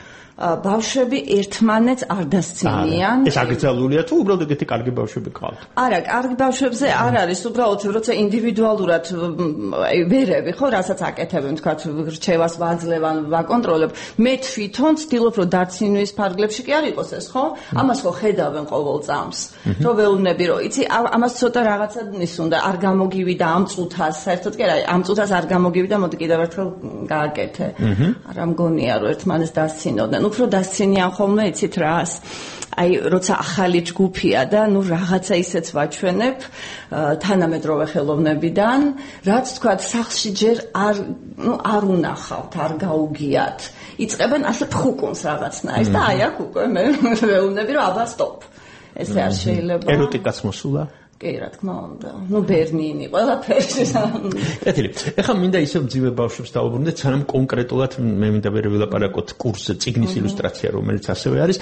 ბავშვები ერთმანეთს არ დასცინიან. ეს აკრძალულია თუ უბრალოდ ეგეთი კარგი ბავშვები ყავთ? არა, კარგი ბავშვებზე არ არის, უბრალოდ როცა ინდივიდუალურად ვერები, ხო, რასაც აკეთებენ, თქვათ, რჩევას ვაძლევან, ვაკონტროლებ, მე თვითონ ვცდილობ, რომ დარცინვის ფარგლებში კი არ იყოს ეს, ხო? ამას ხო ხედავენ ყოველ წამს. რომ ვეუბნები, რომ იცი, ამას ცოტა რაღაცა ის უნდა არ გამოგივიდა ამ წუთას, საერთოდ კი არა, ამ წუთას არ გამოგივიდა, მოდი კიდევ ერთხელ გააკეთე. არა მგონია, რომ ერთმანეთს დასცინოდნენ. უფრო დასცინიან ხოლმე, იცით რას? აი, როცა ახალი ჯგუფია და ნუ რაღაცა ისეც ვაჩვენებ თანამედროვე ხელოვნებიდან, რაც თქვათ, სახლში ჯერ არ, ნუ არ უნახავთ, არ გაუგიათ. იწყებენ ასე ფხუკუნს რაღაცნაირს და აი აქ უკვე მე ვეუბნები, რომ აბა სტოპ. ესე არ შეიძლება. ეროტიკაც მოსულა? კი, რა თქმა უნდა. ნუ ბერნინი, ყველაფერი. კეთილი. ეხლა მინდა ისე მძიმე ბავშვებს დავუბრუნდეთ, სანამ კონკრეტულად მე მინდა ვერ ვილაპარაკოთ კურსზე წიგნის ილუსტრაცია, რომელიც ასევე არის.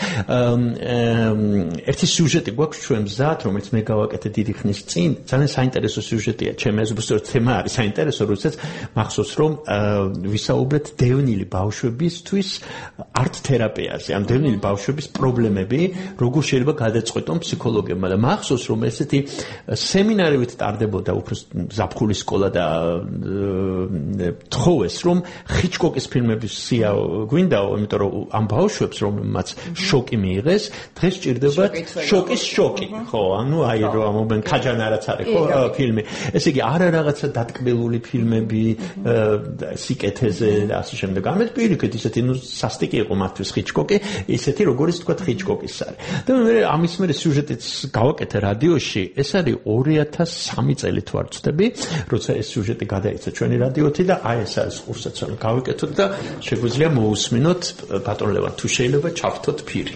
ერთი სიუჟეტი გვაქვს ჩვენ მზად, რომელიც მე გავაკეთე დიდი ხნის წინ. ძალიან საინტერესო სიუჟეტია, ჩემი აზრით, თემა არის საინტერესო, როდესაც მახსოვს, რომ ვისაუბრეთ დევნილი ბავშვებისთვის არტ თერაპიაზე, ან დევნილი ბავშვების პრობლემები, როგორ შეიძლება გადაწყვეტონ ფსიქოლოგებმა და მახსოვს, რომ ესეთი სემინარივით ტარდებოდა უფრო ზაფხული სკოლა და თხოვეს რომ ხიჩკოკის ფილმების სია გვინდაო, იმიტომ რომ ამ ბავშვებს რომელმაც შოკი მიიღეს, დღეს ჭირდებათ შოკის შოკი, ხო, ანუ აი რომ ამობენ ქაჯანარაც არის, ხო, ფილმი. ესე იგი არა რაღაცა დატკბილული ფილმები სიკეთეზე და ასე შემდეგ. ამეთ პირიქით ისეთი ნუ სასტიკი იყო მათთვის ხიჩკოკი, ისეთი როგორიც თქვა ხიჩკოკის არის. და მე ამის მერე სიუჟეტიც გავაკეთე რადიოში. ეს არის ორი ათას სამი წელი თუ არ ვცდები, როცა ეს სიუჟეტი გადაიცა ჩვენი რადიოთი და აი ეს არის ყურსაცმელი. გავიკეთოთ და შეგვიძლია მოусმინოთ ბატონ ლევან, თუ შეიძლება ჩავთოთ ფირი.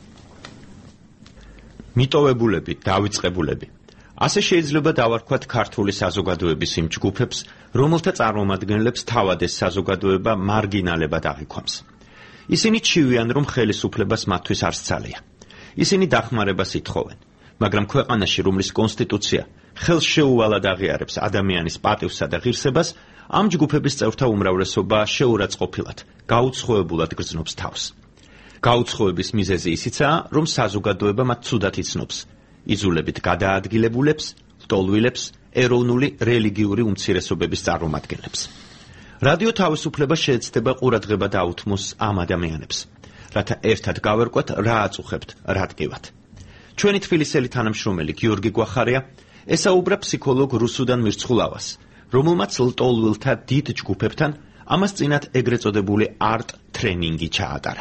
მიტოვებულები, დავიწყებულები. ასე შეიძლება დავარქვათ ქართული საზოგადოების იმ ჯგუფებს, რომელთა წარმომადგენლებს თავად ეს საზოგადოება მარგინალებად აღიქვამს. ისინი ჩივიან, რომ ხელისუფლებას მათთვის არ სცალია. ისინი დახმარებას ითხოვენ, მაგრამ ქვეყანაში, რომლის კონსტიტუცია ხელშეუვალად აღიარებს ადამიანის პატივსა და ღირსებას, ამ ჯგუფების წევრთა უმრავლესობა შეურაცხყოფილად, გაუცხოებულად გრძნობს თავს. გაუცხოების მიზეზი ისიცაა, რომ საზოგადოება მათ ცუდად იცნობს, იზულებით გადაადგილებულებს, ლტოლვილებს, ეროვნული რელიგიური უმცირესობების წარმომადგენლებს. რადიო თავისუფლება შეეცდება ყურადღება დაუთმოს ამ ადამიანებს, რათა ერთად გავერკვათ რა აწუხებთ, რა დგევათ. ჩვენი თბილისელი თანამშრომელი გიორგი გვახარია ესაუბრა ფსიქოლოგ რუსუდან მირცხულავას, რომელმაც ლტოლვილთა დიდ ჯგუფებთან ამას წინათ ეგრეთ წოდებული არტ ტრენინგი ჩაატარა.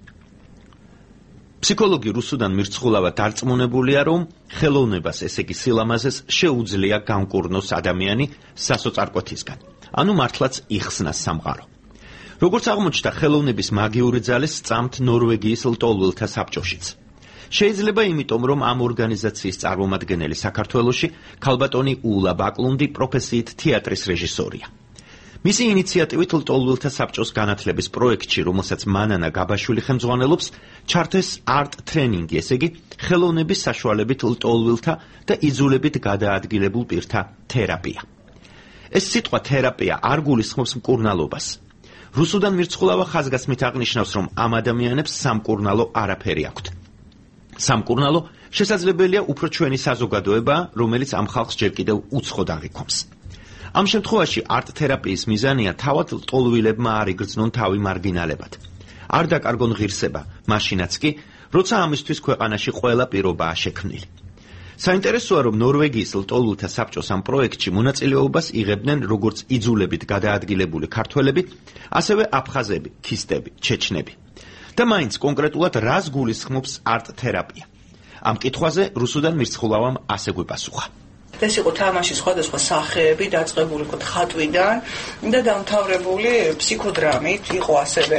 ფსიქოლოგი რუსუდან მირცხულავა დარწმუნებულია, რომ ხელოვნებას, ესე იგი სილამაზეს, შეუძლია განკურნოს ადამიანი სასოწარკვეთისგან, ანუ მართლაც იხსნას სამყარო. როგორც აღმოჩნდა, ხელოვნების მაგიური ძალის სწამთ ნორვეგიის ლტოლვილთა საბჭოშიც. შეიძლება იმიტომ, რომ ამ ორგანიზაციის წარმომადგენელი საქართველოში ქალბატონი ულა ბაკლუნდი პროფესიით თეატრის რეჟისორია. მისი ინიციატივით ლტოლვილთა საბჭოს განათლების პროექტში, რომელსაც მანანა გაბაშვილი ხელმძღვანელობს, ჩართეს არტ ტრენინგი, ესე იგი ხელოვნების საშუალებით ლტოლვილთა და იზულებით გადაადგილებულ პირთა თერაპია. ეს სიტყვა თერაპია არ გულისხმობს მკურნალობას. რუსუდან მირცხულავა ხაზგასმით აღნიშნავს, რომ ამ ადამიანებს სამკურნალო არაფერი აქვთ. სამკურნალო შესაძლებელია უფრო ჩვენი საზოგადოება, რომელიც ამ ხალხს ჯერ კიდევ უცხოდ აღიქვამს. ამ შემთხვევაში არტ თერაპიის მიზანია თავად ლტოლვილებმა არ იგრძნონ თავი მარგინალებად. არ დაკარგონ ღირსება, მაშინაც კი, როცა ამისთვის ქვეყანაში ყველა პირობაა შექმნილი. საინტერესოა, რომ ნორვეგიის ლტოლვილთა საბჭოს ამ პროექტში მონაწილეობას იღებდნენ როგორც იძულებით გადაადგილებული ქართველები, ასევე აფხაზები, ქისტები, ჩეჩნები. და მაინც კონკრეტულად რას გულისხმობს არტ თერაპია? ამ კითხვაზე რუსუდან მირცხულავამ ასე გვიპასუხა. ეს იყო თამაშის სხვადასხვა სახეები, დაწყებული იყო ხატვიდან და დამთავრებული ფსიქოდრამით, იყო ასევე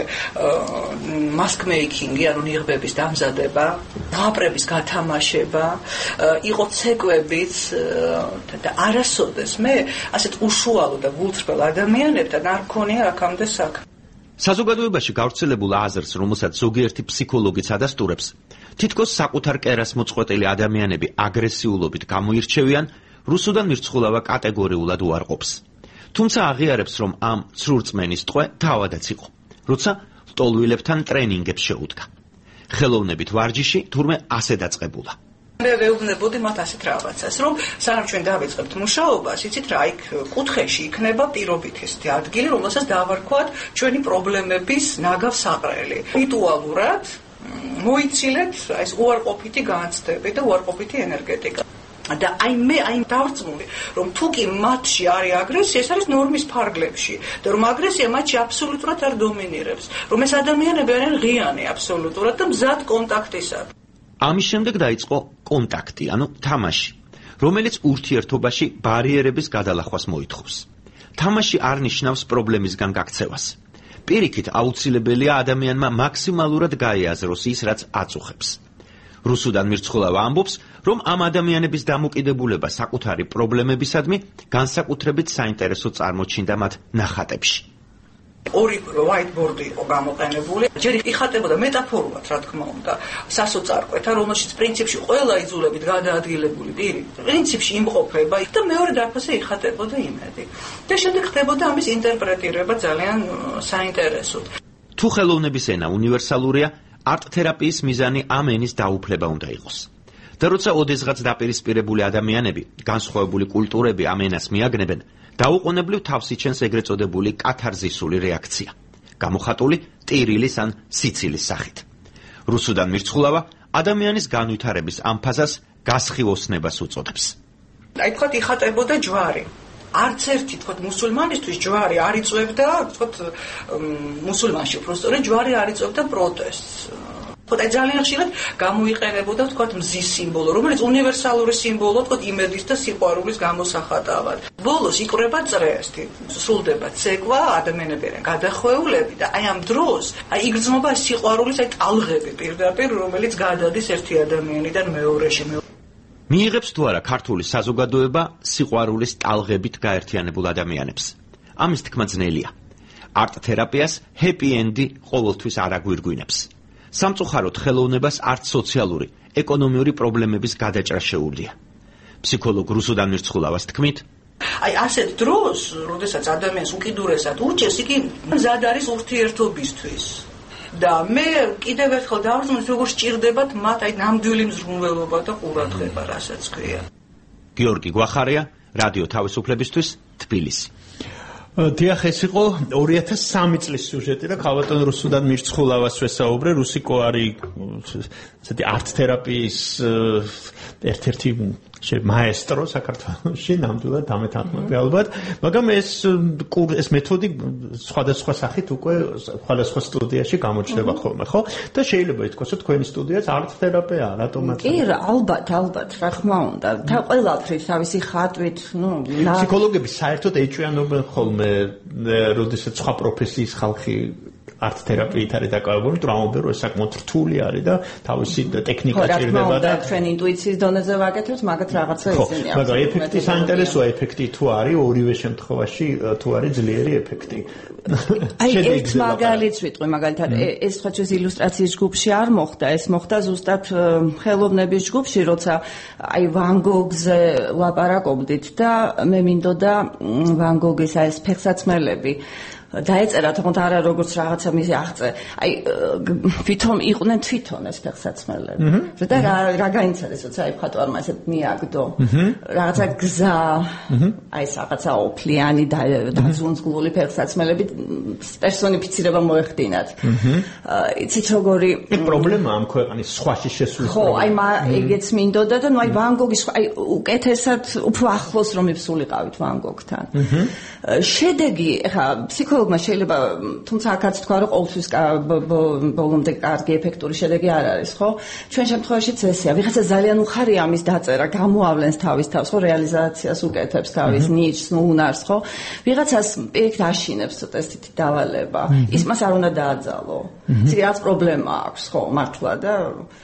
mask making, ანუ ნიღბების დამზადება, ნაყრების გათამაშება, იყო ცეკვებიც და არასოდეს მე ასეთ უშუალო და გულწრფელ ადამიანებთან არ მქონია აქამდე საქმე. საზოგადოებაში გავრცელებულ აზრს, რომელსაც ზოგიერთი ფსიქოლოგიც ადასტურებს, თითქოს საკუთარ კერას მოწყვეტილი ადამიანები აგრესიულობით გამოირჩევიან, რუსუდან მირცხულავა კატეგორიულად უარყოფს. თუმცა აღიარებს, რომ ამ ცრურწმენის ტყვე თავადაც იყო, როცა ლტოლვილებთან ტრენინგებს შეუდგა. ხელოვნებით ვარჯიში თურმე ასე დაწყებულა. მე ვეუბნებოდი მათ ასეთ რაღაცას, რომ სანამ ჩვენ დავიწყებთ მუშაობას, იცით რა, იქ კუთხეში იქნება პირობით ესეთი ადგილი, რომელსაც დავარქვათ ჩვენი პრობლემების ნაგავ საყრელი. რიტუალურად მოიცილეთ ეს უარყოფითი განცდები და უარყოფითი ენერგეტიკა. და აი მე აი დავწმუნდი, რომ თუ კი მათში არის აგრესია, ეს არის ნორმის ფარგლებში და რომ აგრესია მათში აბსოლუტურად არ დომინირებს, რომ ეს ადამიანები არიან ღიანი აბსოლუტურად და მზად კონტაქტისად. ამის შემდეგ დაიწყო კონტაქტი, ანუ თამაში, რომელიც ურთიერთობაში ბარიერების გადალახვას მოითხოვს. თამაში არ ნიშნავს პრობლემისგან გაქცევას. პირიქით აუცილებელია ადამიანმა მაქსიმალურად გაეაზროს ის, რაც აწუხებს. რუსუდან მირცხულავა ამბობს, რომ ამ ადამიანების დამოკიდებულება საკუთარი პრობლემებისადმი განსაკუთრებით საინტერესო წარმოჩინდა მათ ნახატებში. ორი whiteboard-ი იყო გამოყენებული. ჯერ იხატებოდა მეტაფორულად, რა თქმა უნდა, სასოწარკვეთა, რომელშიც პრინციპში ყველა იძულებით გადაადგილებული პირი პრინციპში იმყოფება და მეორე დაფაზე იხატებოდა იმედი. და შემდეგ ხდებოდა ამის ინტერპრეტირება ძალიან საინტერესოდ. თუ ხელოვნების ენა უნივერსალურია, არტ თერაპიის მიზანი ამ ენის დაუფლება უნდა იყოს. და როცა ოდესღაც დაპირისპირებული ადამიანები, განსხვავებული კულტურები ამ ენას მიაგნებენ, დაუყოვნებლივ თავს იჩენს ეგრეთ წოდებული კათარზისული რეაქცია, გამოხატული ტირილის ან სიცილის სახით. რუსუდან მირცხულავა ადამიანის განვითარების ამ ფაზას გასხივოსნებას უწოდებს. აი თქვათ იხატებოდა ჯვარი. არც ერთი თქვათ მუსულმანისთვის ჯვარი არ იწვევდა, თქვათ მუსულმანში უბრალოდ ჯვარი არ იწვევდა პროტესტს. ხოთა ძალიან ხშირად გამოიყენებოდა თქვათ მზის სიმბოლო, რომელიც უნივერსალური სიმბოლო თქვათ იმედის და სიყვარულის გამოსახატავად. ბოლოს იკვრება წრეასტი, სრულდება ცეკვა, ადამიანები არიან გადახვეულები და აი ამ დროს აი იგრძნობა სიყვარულის აი ტალღები პირდაპირ, რომელიც გადადის ერთი ადამიანიდან მეორეში. მიიღებს თუ არა ქართული საზოგადოება სიყვარულის ტალღებით გაერთიანებულ ადამიანებს. ამის თქმა ძნელია. არტ თერაპიას ჰეპი ენდი ყოველთვის არ აგვირგვინებს. სამწუხაროდ ხელოვნებას არც სოციალური, ეკონომიური პრობლემების გადაჭრა შეუძლია. ფსიქოლოგ რუსუდან მირცხულავას თქმით, აი ასეთ დროს, როდესაც ადამიანს უკიდურესად ურჩევს, იგი მზად არის ურთიერთობისთვის. და მე კიდევ ერთხელ დავარწმუნებ, როგორ სჭირდებათ მათ აი ნამდვილი მზრუნველობა და ყურადღება, რასაც ქვია. გიორგი გვახარია, რადიო თავისუფლებისთვის, თბილისი. დიახ, ეს იყო ორი ათას სამი წლის სიუჟეტი და ქალბატონ რუსუდან მირცხულავას ვესაუბრე, რუსიკო არის ესეთი არტ თერაპიის ერთ-ერთი მაესტრო საქართველოში, ნამდვილად დამეთანხმები ალბათ, მაგრამ ეს ეს მეთოდი სხვადასხვა სახით უკვე სხვადასხვა სტუდიაში გამოჩნდება ხოლმე, ხო? და შეიძლება ითქვას, რომ თქვენი სტუდიაც არტ თერაპია, რატომაც? კი, ალბათ, ალბათ, რა ხმა უნდა. და ყველაფრის თავისი ხატვით, ნუ ფსიქოლოგები საერთოდ ეჭვიანობენ ხოლმე, როდესაც სხვა პროფესიის ხალხი არტ თერაპიით არის დაკავებული, თუ რა უნდა რომ ეს საკმაოდ რთული არის და თავისი ტექნიკა ჭირდება და ჩვენ ინტუიციის დონეზე ვაკეთებთ, მაგათ რაღაცა ისინი აქვს. მაგრამ ეფექტი საინტერესოა, ეფექტი თუ არის, ორივე შემთხვევაში თუ არის ძლიერი ეფექტი. აი ერთ მაგალითს ვიტყვი, მაგალითად, ეს სხვა ჩვენს ილუსტრაციის ჯგუფში არ მოხდა, ეს მოხდა ზუსტად ხელოვნების ჯგუფში, როცა აი ვან გოგზე ლაპარაკობდით და მე მინდოდა ვან გოგის აი ეს ფეხსაცმელები დაეწერა თქო არა როგორც რაღაცა მისი აღწე. აი თვითონ იყვნენ თვითონ ეს ფეხსაცმელები. და რა რა გაინტერესებს, როცა აი მხატვარმა ესეთ მიაგდო. რაღაცა გზა, აი რაღაცა ოფლიანი და დაზუნზგლული ფეხსაცმელები პერსონიფიცირება მოეხდინათ. იცით როგორი პრობლემა ამ ქვეყნის სხვაში შესვლის. ხო, აი ეგეც მინდოდა და ნუ აი ვან გოგის აი უკეთესად უფრო ახლოს რომ იფსულიყავით ვან გოგთან. შედეგი, ეხა ფსიქოლოგმა შეიძლება, თუმცა აქაც თქვა, რომ ყოველთვის ბოლომდე კარგი ეფექტური შედეგი არ არის, ხო? ჩვენ შემთხვევაშიც ესეა, ვიღაცა ძალიან უხარია ამის დაწერა, გამოავლენს თავის თავს, ხო, რეალიზაციას უკეთებს თავის ნიჭს, ნუ უნარს, ხო? ვიღაცას პირიქით აშინებს ცოტა ესეთი დავალება. ის მას არ უნდა დააძალო. ისე რაც პრობლემა აქვს, ხო, მართლა და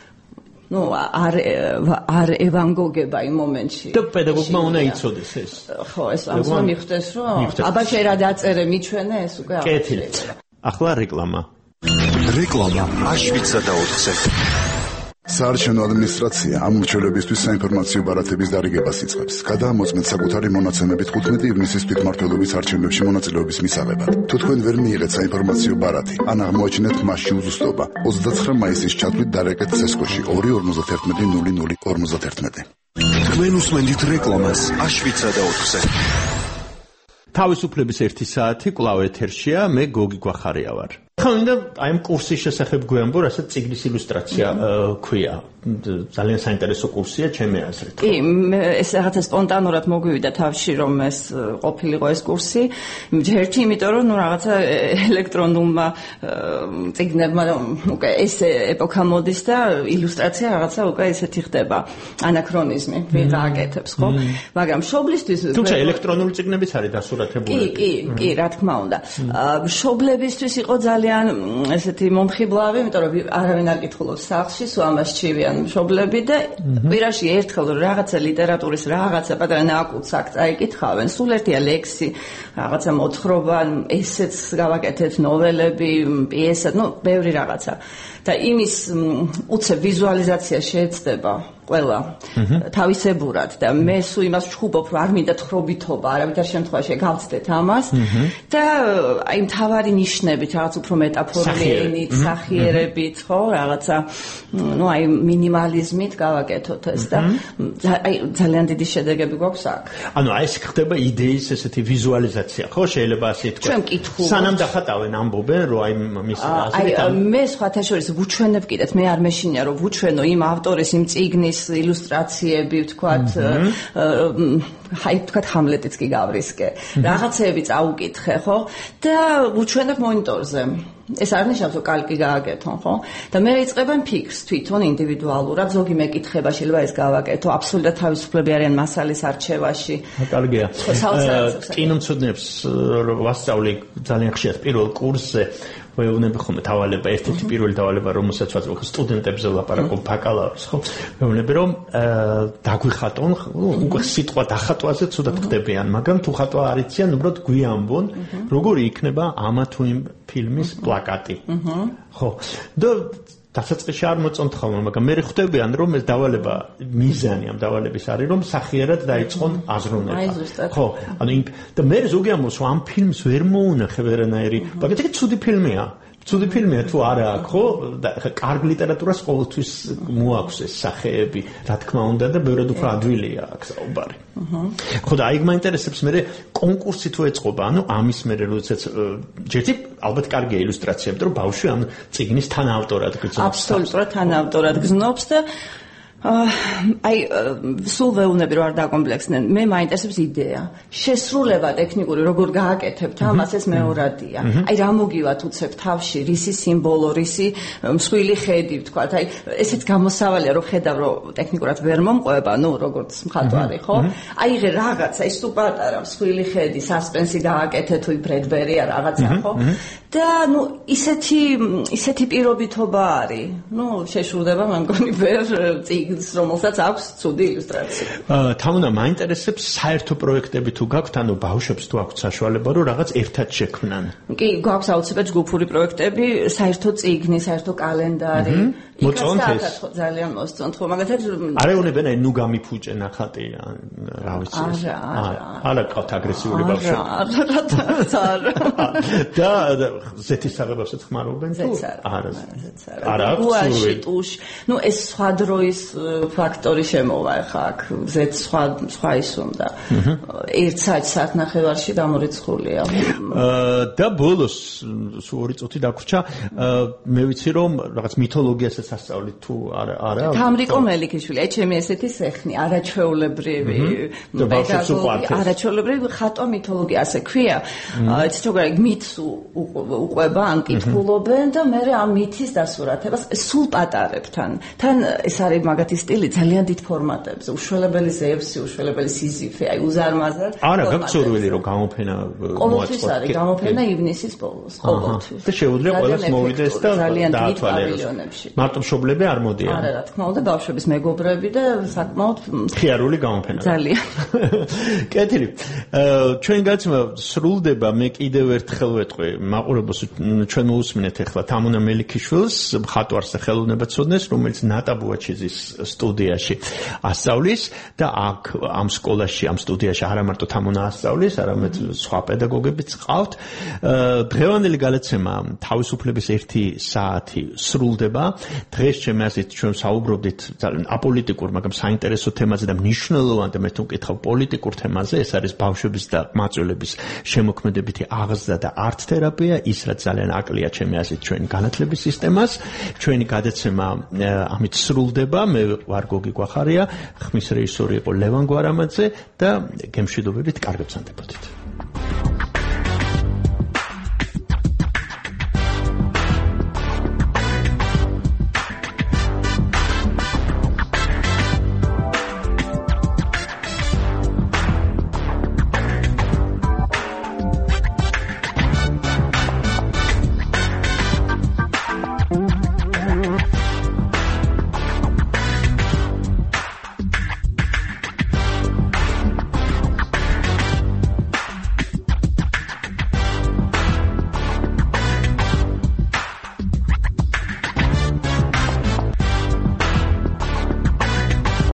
ну არ არ ევანგოგება იმ მომენტში. და პედაგოგმა უნდა იცოდეს ეს. ხო, ეს ამას მიხვდეს, რომ აბა შეიძლება დაწერე, მიჩვენე, ეს უკვე არ შეიძლება. ახლა რეკლამა. რეკლამა აშვიცა და ოთხზე. საარჩევნო ადმინისტრაცია ამ მრჩეველებისთვის საინფორმაციო ბარათების დარიგებას იწყებს. გადაამოწმეთ საკუთარი მონაცემებით ხუთმეტი ივნისის თვითმმართველობის არჩევნებში მონაწილეობის მისაღებად. თუ თქვენ ვერ მიიღეთ საინფორმაციო ბარათი, ან აღმოაჩინეთ მასში უზუსტობა, ოცდაცხრა მაისის ჩათვლით დარეკეთ ცესკოში ორი ორმოცდაერთმეტი ნული ნული ორმოცდაერთმეტი. თქვენ უსმენთ რეკლამას აშვიცა და ოთხზე. თავისუფლების ერთი საათი კვლავ ეთერშია, მე გოგი გვახარია ვარ. ხა მინდა აი ამ კურსის შესახებ გვიამბო, რასაც წიგნის ილუსტრაცია ქვია. ძალიან საინტერესო კურსია, ჩემი აზრით. კი, ეს რაღაცა სპონტანურად მოგვივიდა თავში, რომ ეს ყოფილიყო ეს კურსი. ერთი, იმიტომ რომ ნუ რაღაცა ელექტრონულმა წიგნებმა უკვე ეს ეპოქა მოდის და ილუსტრაცია რაღაცა უკვე ესეთი ხდება. ანაქრონიზმი ვიღაკეთებს, ხო? მაგრამ მშობლისთვის თუმცა ელექტრონული წიგნებიც არის დასურათებული. კი, კი, კი, რა თქმა უნდა. მშობლებისთვის იყო ძალიან ესეთი მომხიბლავი, იმიტომ რომ არავინ არ კითხულობს სახლში, სულ ამას ჩივიან მშობლები და პირაში ერთხელ რაღაცა ლიტერატურის რაღაცა პატარა ნაკუთს აქ წაიკითხავენ, სულ ერთია ლექსი, რაღაცა მოთხრობა, ესეც გავაკეთეთ, ნოველები, პიესა, ну, ბევრი რაღაცა. და იმის უცებ ვიზუალიზაცია შეეცდება ყველა თავისებურად და მე სულ იმას ვჩხუბობ, რომ არ მინდა თხრობითობა, არავითარ შემთხვევაში გავცდეთ ამას და აი მთავარი ნიშნებით, რაღაც უფრო მეტაფორული ენით, სახიერებით, ხო, რაღაცა, ну, აი მინიმალიზმით გავაკეთოთ ეს და აი ძალიან დიდი შედეგები გვაქვს აქ. ანუ აი ეს ხდება იდეის ესეთი ვიზუალიზაცია, ხო, შეიძლება ასე ითქვას. ჩვენ მკითხულობთ. სანამ დახატავენ ამბობენ, რომ აი მის აი მე სხვათა შორის ვუჩვენებ კიდეც, მე არ მეშინია რომ ვუჩვენო იმ ავტორის იმ წიგნის ილუსტრაციები, ვთქვათ, აი ვთქვათ ჰამლეტიც კი გავრისკე. რაღაცეები წაუკითხე, ხო? და ვუჩვენებ მონიტორზე. ეს არ ნიშნავს რომ კალკი გააკეთონ, ხო? და მე იწყებენ ფიქრს თვითონ ინდივიდუალურად, ზოგი მეკითხება შეიძლება ეს გავაკეთო, აბსოლუტურად თავისუფლები არიან მასალის არჩევაში. კარგია. კინომცოდნებს ვასწავლი ძალიან ხშირად პირველ კურსზე ვეუბნები ხოლმე დავალება, ერთ-ერთი პირველი დავალება, რომელსაც ვაწვევ სტუდენტებზე ლაპარაკობ ბაკალავრს, ხო? ვეუბნები რომ დაგვიხატონ, უკვე სიტყვა დახატვაზე ცუდად ხდებიან, მაგრამ თუ ხატვა არ იციან, უბრალოდ გვიამბონ, როგორი იქნება ამა თუ იმ ფილმის პლაკატი. ხო. და დასაწყისში არ მოწონთ ხოლმე, მაგრამ მე ხვდებიან რომ ეს დავალება მიზანი ამ დავალების არის რომ სახიერად დაიწყონ აზროვნება. ხო, ანუ და მე ზოგი ამბობს რომ ამ ფილმს ვერ მოუნახე ვერანაირი, მაგრამ ეს ცუდი ფილმია. ცუდი ფილმია თუ არა აქვს, ხო? და კარგ ლიტერატურას ყოველთვის მოაქვს ეს სახეები, რა თქმა უნდა და ბევრად უფრო ადვილია აქ საუბარი. ხო და აი მაინტერესებს მე კონკურსი თუ ეწყობა, ანუ ამის მე როდესაც ჯერთი ალბათ კარგია ილუსტრაციები, რომ ბავშვი ამ წიგნის თანაავტორად გრძნობს. აბსოლუტურად თანაავტორად გრძნობს და აი სულ ვეუბნები რომ არ დაკომპლექსდნენ. მე მაინტერესებს იდეა. შესრულება ტექნიკური როგორ გააკეთებთ ამას ეს მეორადია. აი რა მოგივათ უცებ თავში, რისი სიმბოლო, რისი მსხვილი ხედი ვთქვათ. აი ესეც გამოსავალია რომ ხედავ რომ ტექნიკურად ვერ მომყვება, ნუ როგორც მხატვარი, ხო? აიღე რაღაცა ის თუ პატარა მსხვილი ხედი, სასპენსი გააკეთე თუ ბრედბერია რაღაცა, ხო? და ნუ ისეთი ისეთი პირობითობა არის. ნუ შეშურდება მე მგონი ვერ წიგნს, რომელსაც აქვს ცუდი ილუსტრაცია. თამუნა მაინტერესებს საერთო პროექტები თუ გაქვთ, ანუ ბავშვებს თუ აქვთ საშუალება რომ რაღაც ერთად შექმნან. კი, გვაქვს აუცილებლად ჯგუფური პროექტები, საერთო წიგნი, საერთო კალენდარი. მოწონთ ეს? ძალიან მოსწონთ, ხო, მაგალითად არ ეუბნებიან აი ნუ გამიფუჭე ნახატი, რა ვიცი ეს. არა, არა, ყავთ აგრესიული ბავშვები. არა, არა. და ზეთის საღებავსაც ხმარობენ თუ? არა. არა, გუაში, ტუშ. ნუ ეს სხვა დროის ფაქტორი შემოვა ხა აქ ზეთ სხვა სხვა ის უნდა. ერთ საათს საათნახევარში გამორიცხულია. და ბოლოს სულ ორი წუთი დაგვრჩა. მე ვიცი რომ რაღაც მითოლოგიასაც ასწავლით თუ არა არა. თამრიკო მელიქიშვილი, აი ჩემი ესეთი სეხნი, არაჩვეულებრივი პედაგოგი, არაჩვეულებრივი ხატვა მითოლოგია ასე ქვია. ეს როგორი მითს უყვება, ან კითხულობენ და მე ამ მითის დასურათებას სულ პატარებთან. თან ეს არის მაგათი სტილი ძალიან დიდ ფორმატებზე, უშველებელი ზევსი, უშველებელი სიზიფე, აი უზარმაზარ. არა, გაგწურვილი რომ გამოფენა მოაწყოთ. ყოველთვის არის გამოფენა ივნისის ბოლოს, ყოველთვის. და შეუძლია ყველას მოვიდეს და ძალიან დიდ პავილიონებში. მარტო მშობლები არ მოდიან. არა, რა თქმა უნდა, ბავშვების მეგობრები და საკმაოდ ხიარული გამოფენა. ძალიან. კეთილი. ჩვენ გაცმა სრულდება, მე კიდევ ერთხელ ვეტყვი, მაყურებელს ჩვენ მოусმინეთ ახლა თამუნა მელიქიშვილს, მხატვარს და ხელოვნებაცოდნეს, რომელიც ნატაბუაჩიძის სტუდიაში ასწავლის და აქ ამ სკოლაში, ამ სტუდიაში არა მარტო თამუნა ასწავლის, არამედ სხვა პედაგოგებიც ყავთ. დღევანდელი გადაცემა თავისუფლების ერთი საათი სრულდება. დღეს ჩემი აზრით ჩვენ საუბრობდით ძალიან აპოლიტიკურ, მაგრამ საინტერესო თემაზე და მნიშვნელოვან და მე თუ მკითხავ პოლიტიკურ თემაზე, ეს არის ბავშვების და მაწვევლების შემოქმედებითი აღზრდა და არტ თერაპია, ის რაც ძალიან აკლია ჩემი აზრით ჩვენი განათლების სისტემას. ჩვენი გადაცემა ამით სრულდება. მე ვარ გოგი გვახარია, ხმის რეჟისორი იყო ლევან გვარამაძე და გემშვიდობებით კარგად ვსანდებოდით.